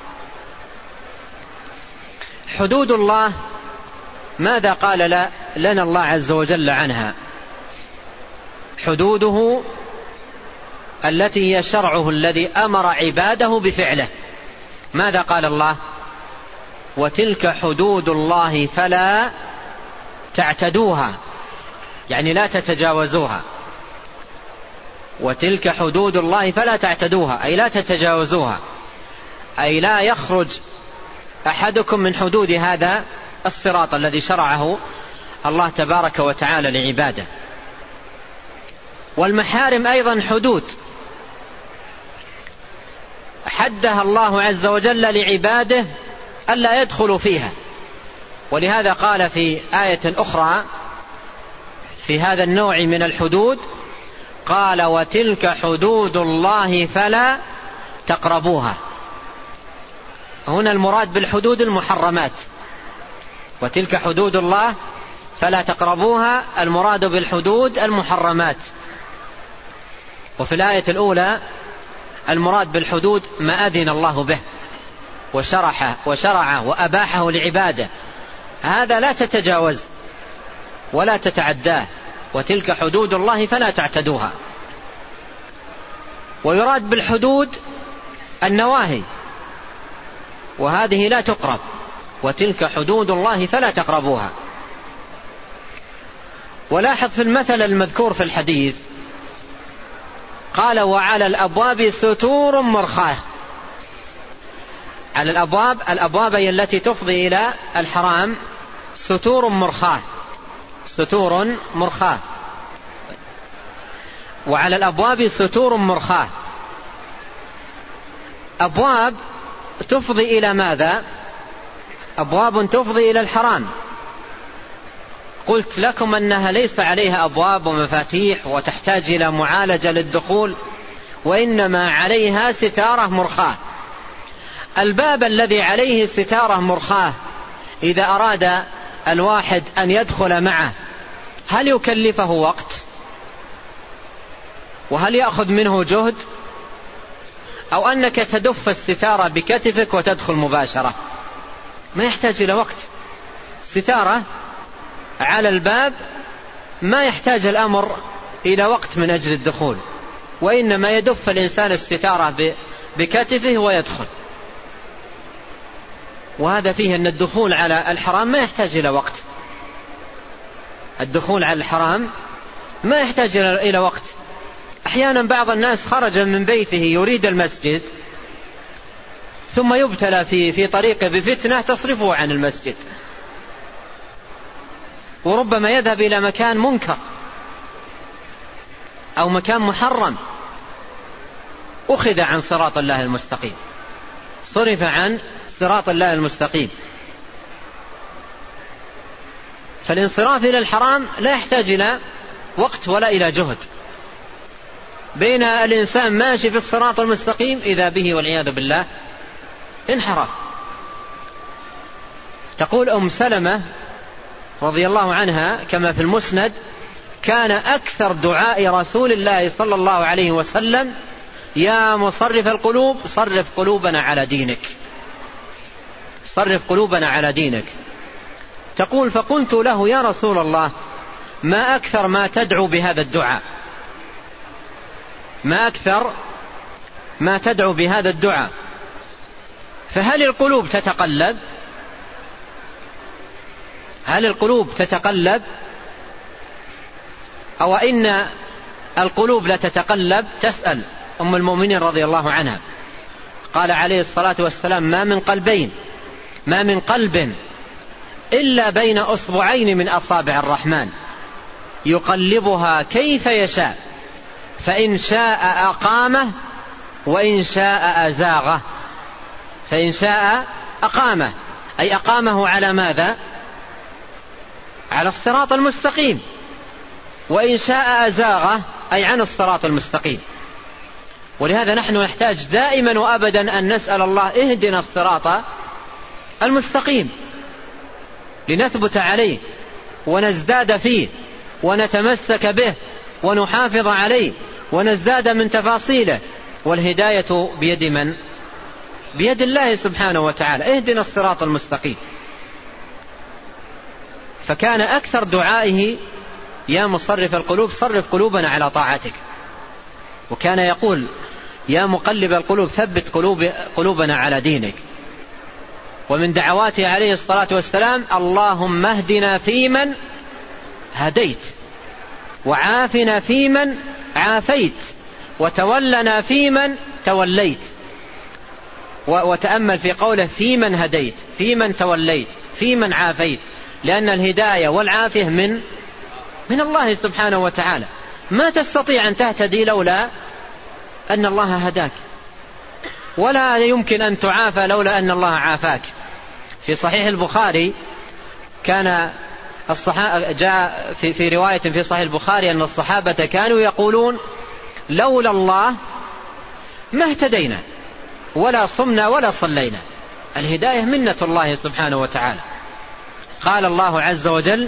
حدود الله ماذا قال لنا الله عز وجل عنها؟ حدوده التي هي شرعه الذي أمر عباده بفعله. ماذا قال الله؟ وتلك حدود الله فلا تعتدوها، يعني لا تتجاوزوها. وتلك حدود الله فلا تعتدوها أي لا تتجاوزوها، أي لا يخرج أحدكم من حدود هذا الصراط الذي شرعه الله تبارك وتعالى لعباده. والمحارم أيضا حدود حدها الله عز وجل لعباده ألا يدخلوا فيها، ولهذا قال في آية أخرى في هذا النوع من الحدود قال وتلك حدود الله فلا تقربوها. هنا المراد بالحدود المحرمات، وتلك حدود الله فلا تقربوها المراد بالحدود المحرمات. وفي الآية الأولى المراد بالحدود ما أذن الله به وشرحه وشرعه وأباحه لعباده، هذا لا تتجاوز ولا تتعداه، وتلك حدود الله فلا تعتدوها. ويراد بالحدود النواهي، وهذه لا تقرب، وتلك حدود الله فلا تقربوها. ولاحظ في المثل المذكور في الحديث قال وعلى الأبواب ستور مرخاة. على الأبواب، الأبواب هي التي تفضي إلى الحرام، ستور مرخاة، ستور مرخاة. وعلى الأبواب ستور مرخاة، أبواب تفضي إلى ماذا؟ أبواب تفضي إلى الحرام. قلت لكم أنها ليس عليها أبواب ومفاتيح وتحتاج إلى معالجة للدخول، وإنما عليها ستارة مرخاة. الباب الذي عليه ستارة مرخاة إذا أراد الواحد أن يدخل معه هل يكلفه وقت؟ وهل يأخذ منه جهد؟ أو أنك تدف الستارة بكتفك وتدخل مباشرة؟ ما يحتاج إلى وقت. ستارة على الباب ما يحتاج الأمر إلى وقت من أجل الدخول، وإنما يدف الإنسان الستارة بكتفه ويدخل. وهذا فيه أن الدخول على الحرام ما يحتاج إلى وقت. الدخول على الحرام ما يحتاج إلى وقت. أحيانا بعض الناس خرج من بيته يريد المسجد ثم يبتلى في في طريقه بفتنة تصرفه عن المسجد، وربما يذهب إلى مكان منكر أو مكان محرم، أخذ عن صراط الله المستقيم، صرف عن صراط الله المستقيم. فالانصراف إلى الحرام لا يحتاج إلى وقت ولا إلى جهد، بين الإنسان ماشي في الصراط المستقيم إذا به والعياذ بالله انحرف. تقول أم سلمة رضي الله عنها كما في المسند كان أكثر دعاء رسول الله صلى الله عليه وسلم يا مصرف القلوب صرف قلوبنا على دينك، صرف قلوبنا على دينك. تقول فقلت له يا رسول الله ما أكثر ما تدعو بهذا الدعاء، ما أكثر ما تدعو بهذا الدعاء، فهل القلوب تتقلب؟ هل القلوب تتقلب أو إن القلوب لا تتقلب؟ تسأل أم المؤمنين رضي الله عنها. قال عليه الصلاة والسلام ما من قلبين ما من قلب إلا بين أصبعين من أصابع الرحمن يقلبها كيف يشاء، فإن شاء أقامه وإن شاء أزاغه. فإن شاء أقامه أي أقامه على ماذا؟ على الصراط المستقيم، وإن شاء أزاغه أي عن الصراط المستقيم. ولهذا نحن نحتاج دائما وأبدا أن نسأل الله اهدنا الصراط المستقيم لنثبت عليه ونزداد فيه ونتمسك به ونحافظ عليه ونزداد من تفاصيله. والهداية بيد من؟ بيد الله سبحانه وتعالى. اهدنا الصراط المستقيم. فكان أكثر دعائه يا مصرف القلوب صرف قلوبنا على طاعتك، وكان يقول يا مقلب القلوب ثبت قلوب قلوبنا على دينك. ومن دعواته عليه الصلاة والسلام: اللهم اهدنا فيمن هديت، وعافنا فيمن عافيت، وتولنا فيمن توليت. وتأمل في قوله: فيمن هديت، فيمن توليت، فيمن عافيت، لأن الهداية والعافية من من الله سبحانه وتعالى. ما تستطيع أن تهتدي لولا أن الله هداك، ولا يمكن أن تعافى لولا أن الله عافاك. في صحيح البخاري كان الصحابة جاء في, في رواية في صحيح البخاري أن الصحابة كانوا يقولون: لولا الله ما اهتدينا ولا صمنا ولا صلينا. الهداية منة الله سبحانه وتعالى. قال الله عز وجل: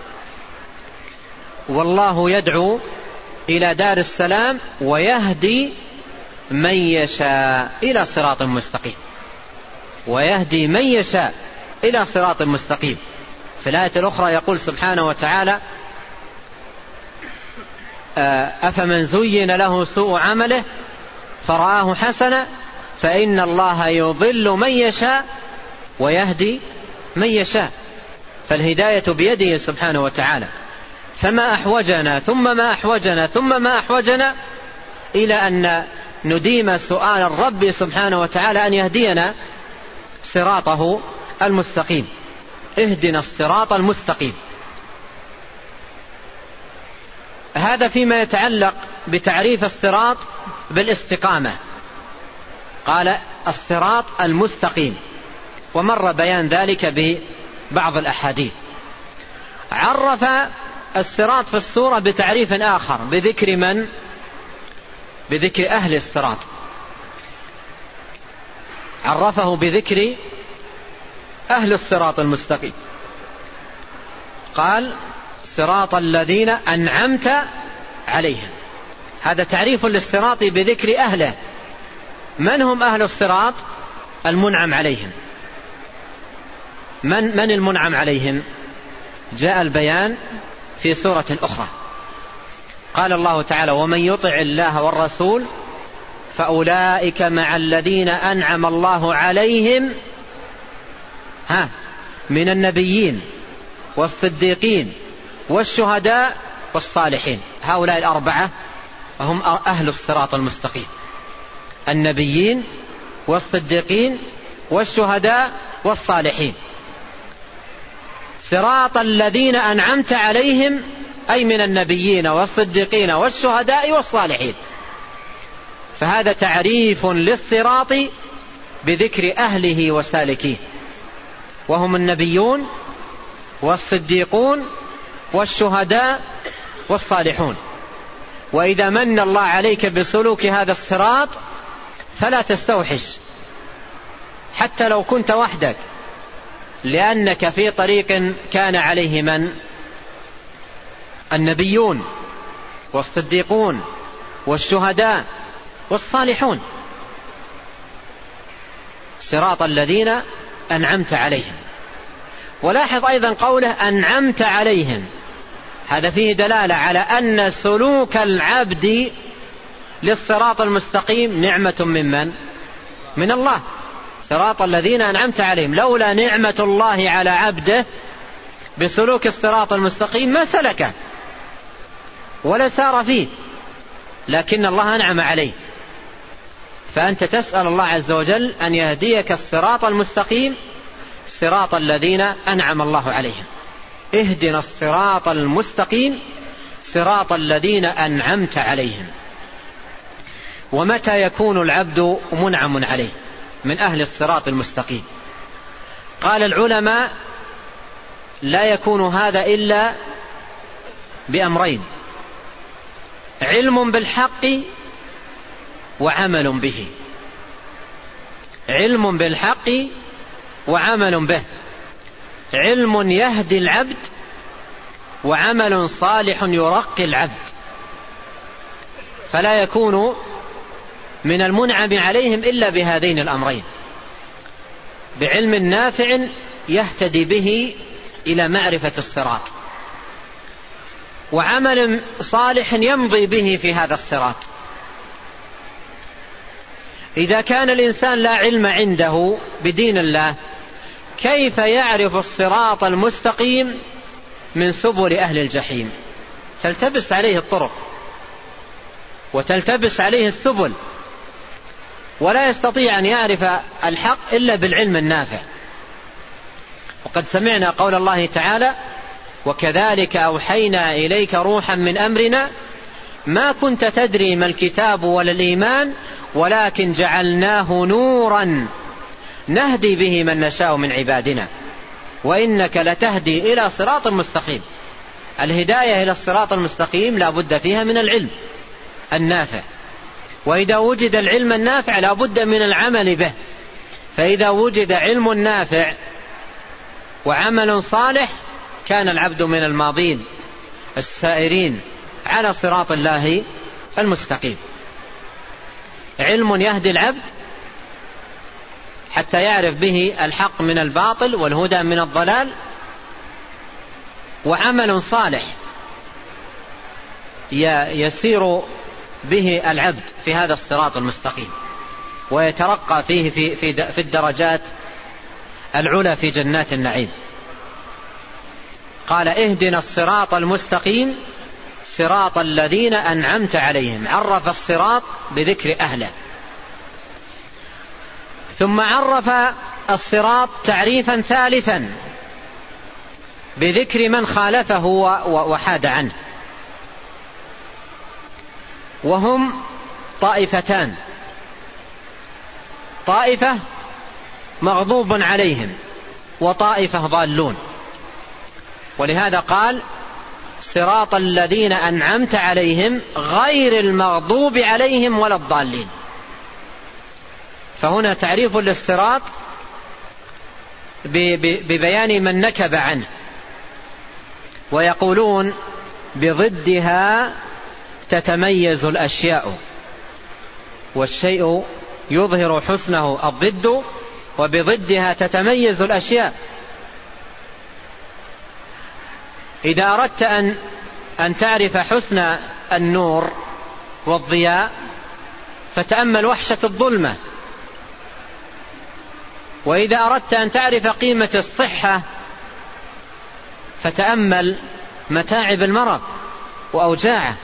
والله يدعو إلى دار السلام ويهدي من يشاء إلى صراط مستقيم. ويهدي من يشاء إلى صراط مستقيم. في الآية الأخرى يقول سبحانه وتعالى: أفمن زين له سوء عمله فرآه حسنا فإن الله يضل من يشاء ويهدي من يشاء. فالهداية بيده سبحانه وتعالى. فما أحوجنا ثم ما أحوجنا ثم ما أحوجنا إلى أن نديم سؤال الرب سبحانه وتعالى أن يهدينا صراطه المستقيم. اهدنا الصراط المستقيم. هذا فيما يتعلق بتعريف الصراط بالاستقامة. قال: الصراط المستقيم، ومر بيان ذلك ببعض الأحاديث. عرف الصراط في السورة بتعريف آخر بذكر من؟ بذكر أهل الصراط. عرفه بذكر أهل الصراط المستقيم. قال: صراط الذين أنعمت عليهم. هذا تعريف للصراط بذكر أهله. من هم أهل الصراط؟ المنعم عليهم. من, من المنعم عليهم؟ جاء البيان في سورة أخرى. قال الله تعالى: ومن يطع الله والرسول فأولئك مع الذين أنعم الله عليهم ها من النبيين والصديقين والشهداء والصالحين. هؤلاء الأربعة هم أهل الصراط المستقيم: النبيين والصديقين والشهداء والصالحين. صراط الذين أنعمت عليهم أي من النبيين والصديقين والشهداء والصالحين. فهذا تعريف للصراط بذكر أهله وسالكيه، وهم النبيون والصديقون والشهداء والصالحون. وإذا من الله عليك بسلوك هذا الصراط فلا تستوحش حتى لو كنت وحدك، لأنك في طريق كان عليه من؟ النبيون والصديقون والشهداء والصالحون. صراط الذين أنعمت عليهم. ولاحظ أيضا قوله أنعمت عليهم، هذا فيه دلالة على أن سلوك العبد للصراط المستقيم نعمة من من؟ من الله. صراط الذين أنعمت عليهم. لولا نعمة الله على عبده بسلوك الصراط المستقيم ما سلكه ولا سار فيه، لكن الله أنعم عليه. فأنت تسأل الله عز وجل أن يهديك الصراط المستقيم، صراط الذين أنعم الله عليهم. اهدنا الصراط المستقيم صراط الذين أنعمت عليهم. ومتى يكون العبد منعم عليه من أهل الصراط المستقيم؟ قال العلماء: لا يكون هذا إلا بأمرين: علم بالحق وعمل به. علم بالحق وعمل به. علم يهدي العبد، وعمل صالح يرقي العبد. فلا يكون من المنعم عليهم إلا بهذين الأمرين: بعلم نافع يهتدي به إلى معرفة الصراط، وعمل صالح يمضي به في هذا الصراط. إذا كان الإنسان لا علم عنده بدين الله كيف يعرف الصراط المستقيم من سبل أهل الجحيم؟ تلتبس عليه الطرق وتلتبس عليه السبل، ولا يستطيع أن يعرف الحق إلا بالعلم النافع. وقد سمعنا قول الله تعالى: وكذلك أوحينا إليك روحا من أمرنا ما كنت تدري ما الكتاب ولا الإيمان ولكن جعلناه نورا نهدي به من نشاء من عبادنا وإنك لتهدي إلى صراط مستقيم. الهداية إلى الصراط المستقيم لا بد فيها من العلم النافع، وإذا وجد العلم النافع لا بد من العمل به. فإذا وجد علم نافع وعمل صالح كان العبد من الماضين السائرين على صراط الله المستقيم. علم يهدي العبد حتى يعرف به الحق من الباطل والهدى من الضلال، وعمل صالح يسير به العبد في هذا الصراط المستقيم ويترقى فيه في, في, في الدرجات العلى في جنات النعيم. قال: اهدنا الصراط المستقيم صراط الذين أنعمت عليهم. عرف الصراط بذكر أهله، ثم عرف الصراط تعريفا ثالثا بذكر من خالفه وحاد عنه، وهم طائفتان: طائفة مغضوب عليهم وطائفة ضالون. ولهذا قال: صراط الذين أنعمت عليهم غير المغضوب عليهم ولا الضالين. فهنا تعريف للصراط ببيان من نكب عنه. ويقولون: بضدها تتميز الأشياء، والشيء يظهر حسنه الضد، وبضدها تتميز الأشياء. إذا أردت أن أن تعرف حسن النور والضياء فتأمل وحشة الظلمة، وإذا أردت أن تعرف قيمة الصحة فتأمل متاعب المرض وأوجاعه.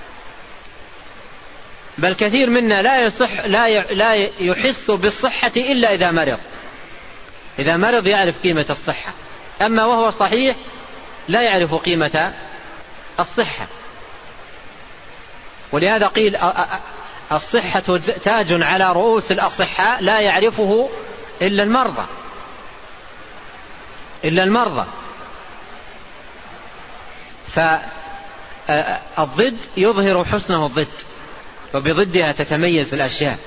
بل كثير منا لا يصح لا لا يحس بالصحة إلا إذا مرض. إذا مرض يعرف قيمة الصحة، أما وهو صحيح لا يعرف قيمة الصحة. ولهذا قيل: الصحة تاج على رؤوس الأصحاء لا يعرفه إلا المرضى إلا المرضى فالضد يظهر حسنه الضد، وبضدها تتميز الأشياء.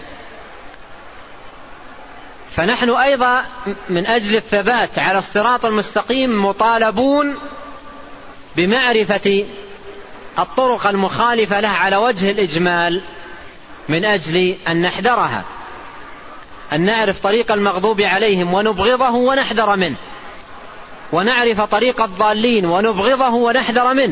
فنحن أيضا من أجل الثبات على الصراط المستقيم مطالبون بمعرفة الطرق المخالفة له على وجه الإجمال، من أجل أن نحذرها، أن نعرف طريق المغضوب عليهم ونبغضه ونحذر منه، ونعرف طريق الضالين ونبغضه ونحذر منه.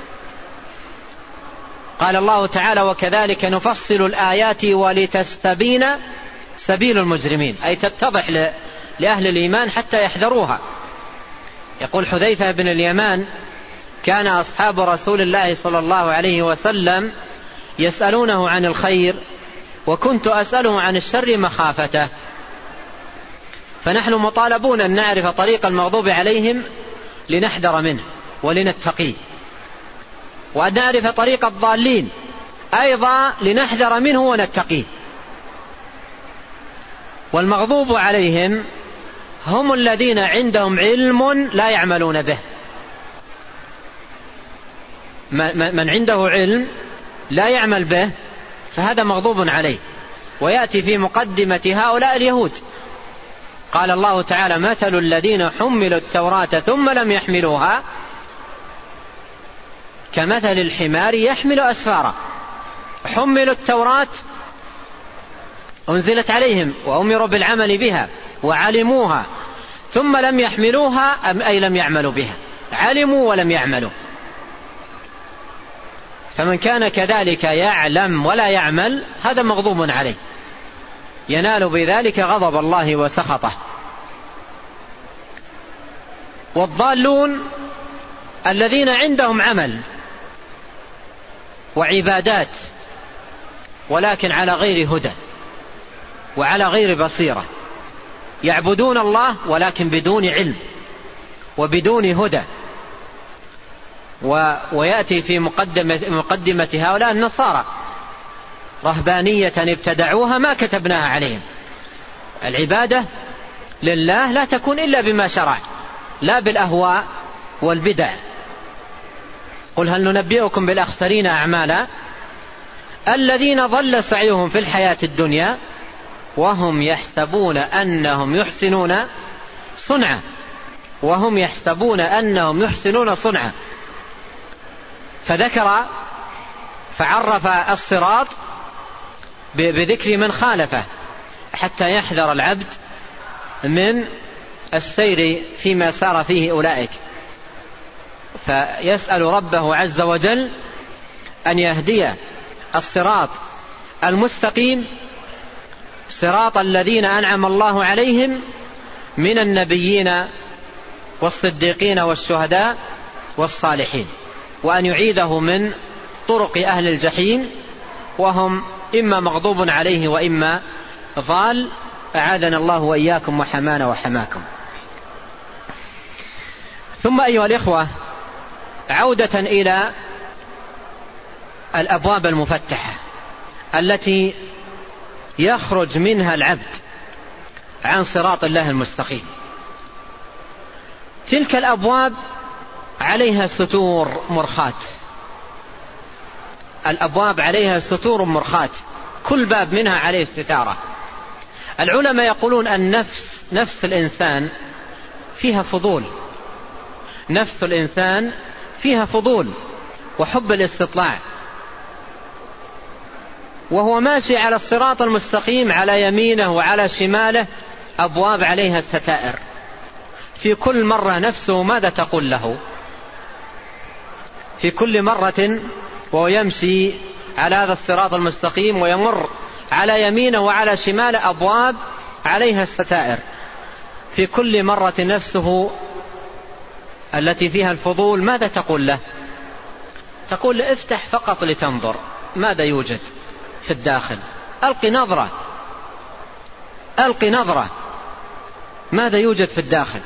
قال الله تعالى: وكذلك نفصل الآيات ولتستبين سبيل المجرمين، أي تتضح لأهل الإيمان حتى يحذروها. يقول حذيفة بن اليمان: كان أصحاب رسول الله صلى الله عليه وسلم يسألونه عن الخير وكنت أسأله عن الشر مخافته. فنحن مطالبون أن نعرف طريق المغضوب عليهم لنحذر منه ولنتقيه، وأن نعرف طريق الضالين أيضا لنحذر منه ونتقيه. والمغضوب عليهم هم الذين عندهم علم لا يعملون به. من عنده علم لا يعمل به فهذا مغضوب عليه. ويأتي في مقدمة هؤلاء اليهود. قال الله تعالى: مثل الذين حملوا التوراة ثم لم يحملوها كمثل الحمار يحمل أسفارا. حملوا التوراة أنزلت عليهم وأمروا بالعمل بها وعلموها، ثم لم يحملوها أي لم يعملوا بها، علموا ولم يعملوا. فمن كان كذلك يعلم ولا يعمل هذا مغضوب عليه، ينال بذلك غضب الله وسخطه. والضالون الذين عندهم عمل وعبادات ولكن على غير هدى وعلى غير بصيرة، يعبدون الله ولكن بدون علم وبدون هدى. ويأتي في مقدمة, مقدمة هؤلاء النصارى: رهبانية ابتدعوها ما كتبناها عليهم. العبادة لله لا تكون إلا بما شرع، لا بالأهواء والبدع. قل هل ننبئكم بالأخسرين أعمالا الذين ضل سعيهم في الحياة الدنيا وهم يحسبون أنهم يحسنون صنعا وهم يحسبون أنهم يحسنون صنعا. فذكر فعرف الصراط بذكر من خالفه حتى يحذر العبد من السير فيما سار فيه أولئك، فيسأل ربه عز وجل أن يهدي الصراط المستقيم، صراط الذين أنعم الله عليهم من النبيين والصديقين والشهداء والصالحين، وأن يعيده من طرق أهل الجحيم وهم إما مغضوب عليه وإما ضال، أعاذنا الله وإياكم وحمانا وحماكم. ثم أيها الإخوة، عودة إلى الأبواب المفتحة التي يخرج منها العبد عن صراط الله المستقيم. تلك الأبواب عليها ستور مرخاة، الأبواب عليها ستور مرخاة، كل باب منها عليه ستارة. العلماء يقولون النفس نفس الإنسان فيها فضول، نفس الإنسان فيها فضول وحب الاستطلاع، وهو ماشي على الصراط المستقيم على يمينه وعلى شماله أبواب عليها ستائر. في كل مرة نفسه ماذا تقول له؟ في كل مرة وهو يمشي على هذا الصراط المستقيم ويمر على يمينه وعلى شماله أبواب عليها الستائر، في كل مرة نفسه التي فيها الفضول ماذا تقول له؟ تقول له افتح فقط لتنظر ماذا يوجد في الداخل، ألقي نظرة ألقي نظرة ماذا يوجد في الداخل.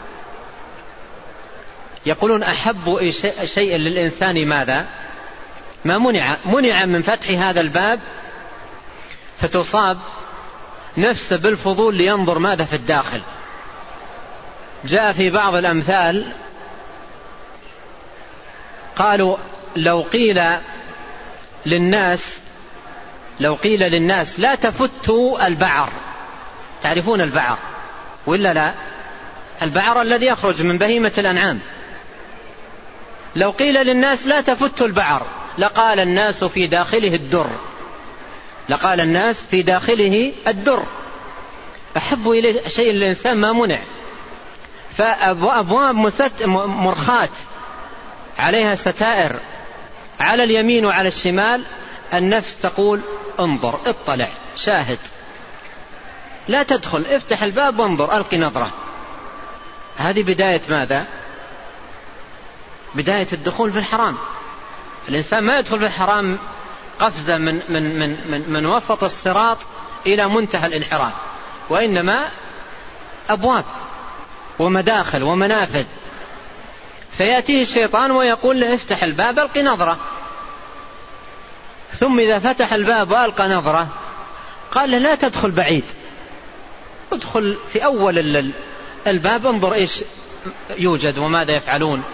يقولون أحب شيء للإنسان ماذا؟ ما منع منع من فتح هذا الباب، فتصاب نفسه بالفضول لينظر ماذا في الداخل. جاء في بعض الأمثال قالوا لو قيل للناس لو قيل للناس لا تفتوا البعر، تعرفون البعر ولا لا؟ البعر الذي يخرج من بهيمة الأنعام. لو قيل للناس لا تفتوا البعر لقال الناس في داخله الدر، لقال الناس في داخله الدر. أحب إليه شيء الإنسان ما منع. فأبواب مرخاة عليها ستائر على اليمين وعلى الشمال، النفس تقول انظر اطلع شاهد، لا تدخل، افتح الباب وانظر ألقي نظرة. هذه بداية ماذا؟ بداية الدخول في الحرام. الإنسان ما يدخل في الحرام قفزة من, من, من, من, من وسط الصراط إلى منتهى الانحراف، وإنما أبواب ومداخل ومنافذ. فيأتيه الشيطان ويقول له افتح الباب ألقي نظرة، ثم إذا فتح الباب وألقى نظرة قال له لا تدخل بعيد، ادخل في أول الباب انظر إيش يوجد وماذا يفعلون،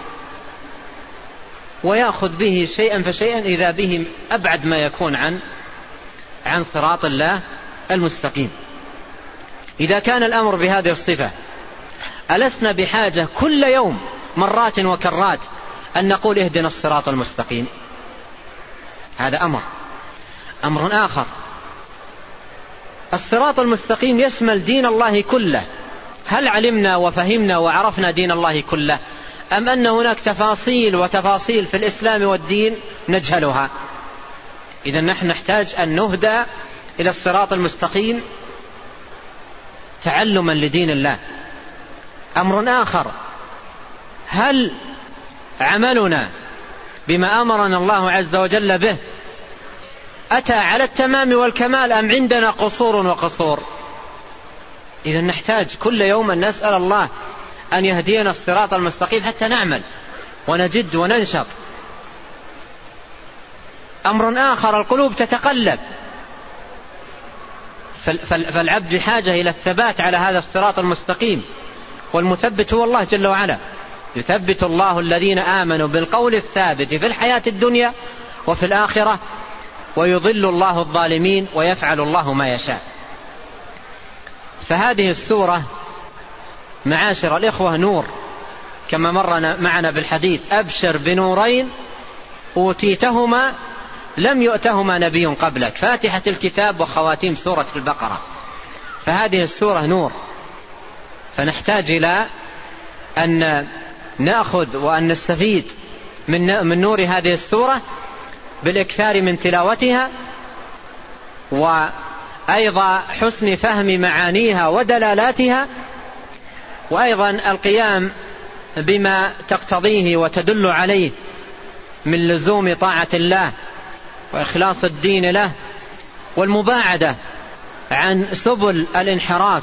ويأخذ به شيئا فشيئا إذا به أبعد ما يكون عن عن صراط الله المستقيم. إذا كان الأمر بهذه الصفة ألسنا بحاجة كل يوم مرات وكرات أن نقول اهدنا الصراط المستقيم؟ هذا أمر. أمر آخر، الصراط المستقيم يشمل دين الله كله. هل علمنا وفهمنا وعرفنا دين الله كله، أم أن هناك تفاصيل وتفاصيل في الإسلام والدين نجهلها؟ إذن نحن نحتاج أن نهدى إلى الصراط المستقيم تعلما لدين الله. أمر آخر، هل عملنا بما أمرنا الله عز وجل به أتى على التمام والكمال أم عندنا قصور وقصور؟ إذا نحتاج كل يوم أن نسأل الله أن يهدينا الصراط المستقيم حتى نعمل ونجد وننشط. أمر آخر، القلوب تتقلب، فالعبد بحاجة إلى الثبات على هذا الصراط المستقيم، والمثبت هو الله جل وعلا. يثبت الله الذين آمنوا بالقول الثابت في الحياة الدنيا وفي الآخرة، ويضل الله الظالمين ويفعل الله ما يشاء. فهذه السورة معاشر الإخوة نور، كما مر معنا بالحديث: أبشر بنورين أوتيتهما لم يؤتهما نبي قبلك، فاتحة الكتاب وخواتيم سورة البقرة. فهذه السورة نور، فنحتاج إلى أن نأخذ وأن نستفيد من نور هذه السورة بالإكثار من تلاوتها، وأيضا حسن فهم معانيها ودلالاتها، وأيضا القيام بما تقتضيه وتدل عليه من لزوم طاعة الله وإخلاص الدين له، والمباعدة عن سبل الانحراف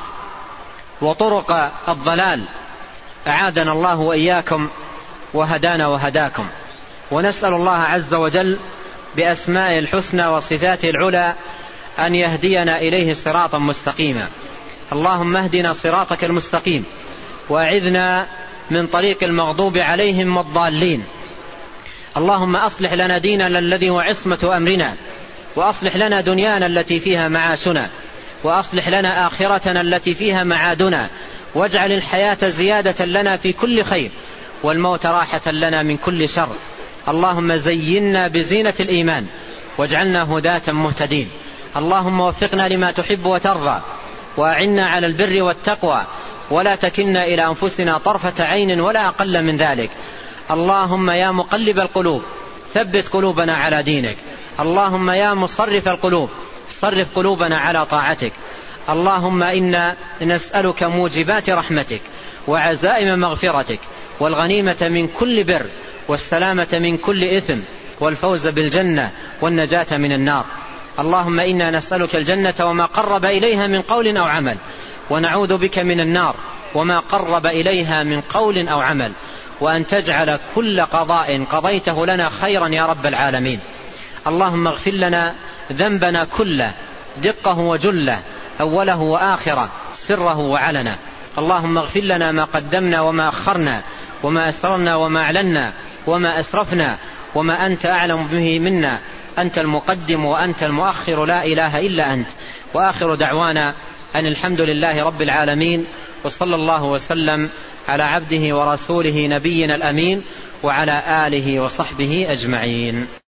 وطرق الضلال. أعاذنا الله وإياكم وهدانا وهداكم. ونسأل الله عز وجل بأسماء الحسنى وصفاته العلى أن يهدينا إليه صراطا مستقيما. اللهم اهدنا صراطك المستقيم، وأعذنا من طريق المغضوب عليهم والضالين. اللهم أصلح لنا ديننا الذي هو عصمة أمرنا، وأصلح لنا دنيانا التي فيها معاشنا، وأصلح لنا آخرتنا التي فيها معادنا، واجعل الحياة زيادة لنا في كل خير، والموت راحة لنا من كل شر. اللهم زينا بزينة الإيمان، واجعلنا هداة مهتدين. اللهم وفقنا لما تحب وترضى، وأعنا على البر والتقوى، ولا تكلنا إلى أنفسنا طرفة عين ولا أقل من ذلك. اللهم يا مقلب القلوب ثبت قلوبنا على دينك. اللهم يا مصرف القلوب صرف قلوبنا على طاعتك. اللهم إنا نسألك موجبات رحمتك وعزائم مغفرتك، والغنيمة من كل بر، والسلامة من كل إثم، والفوز بالجنة، والنجاة من النار. اللهم إنا نسألك الجنة وما قرب إليها من قول أو عمل، ونعوذ بك من النار وما قرب إليها من قول أو عمل، وأن تجعل كل قضاء قضيته لنا خيرا يا رب العالمين. اللهم اغفر لنا ذنبنا كله، دقه وجله، أوله وآخره، سره وعلنا. اللهم اغفر لنا ما قدمنا وما أخرنا، وما أسررنا وما أعلنا، وما أسرفنا، وما أنت أعلم به منا. أنت المقدم وأنت المؤخر، لا إله إلا أنت. وآخر دعوانا أن الحمد لله رب العالمين، وصلى الله وسلم على عبده ورسوله نبينا الأمين، وعلى آله وصحبه أجمعين.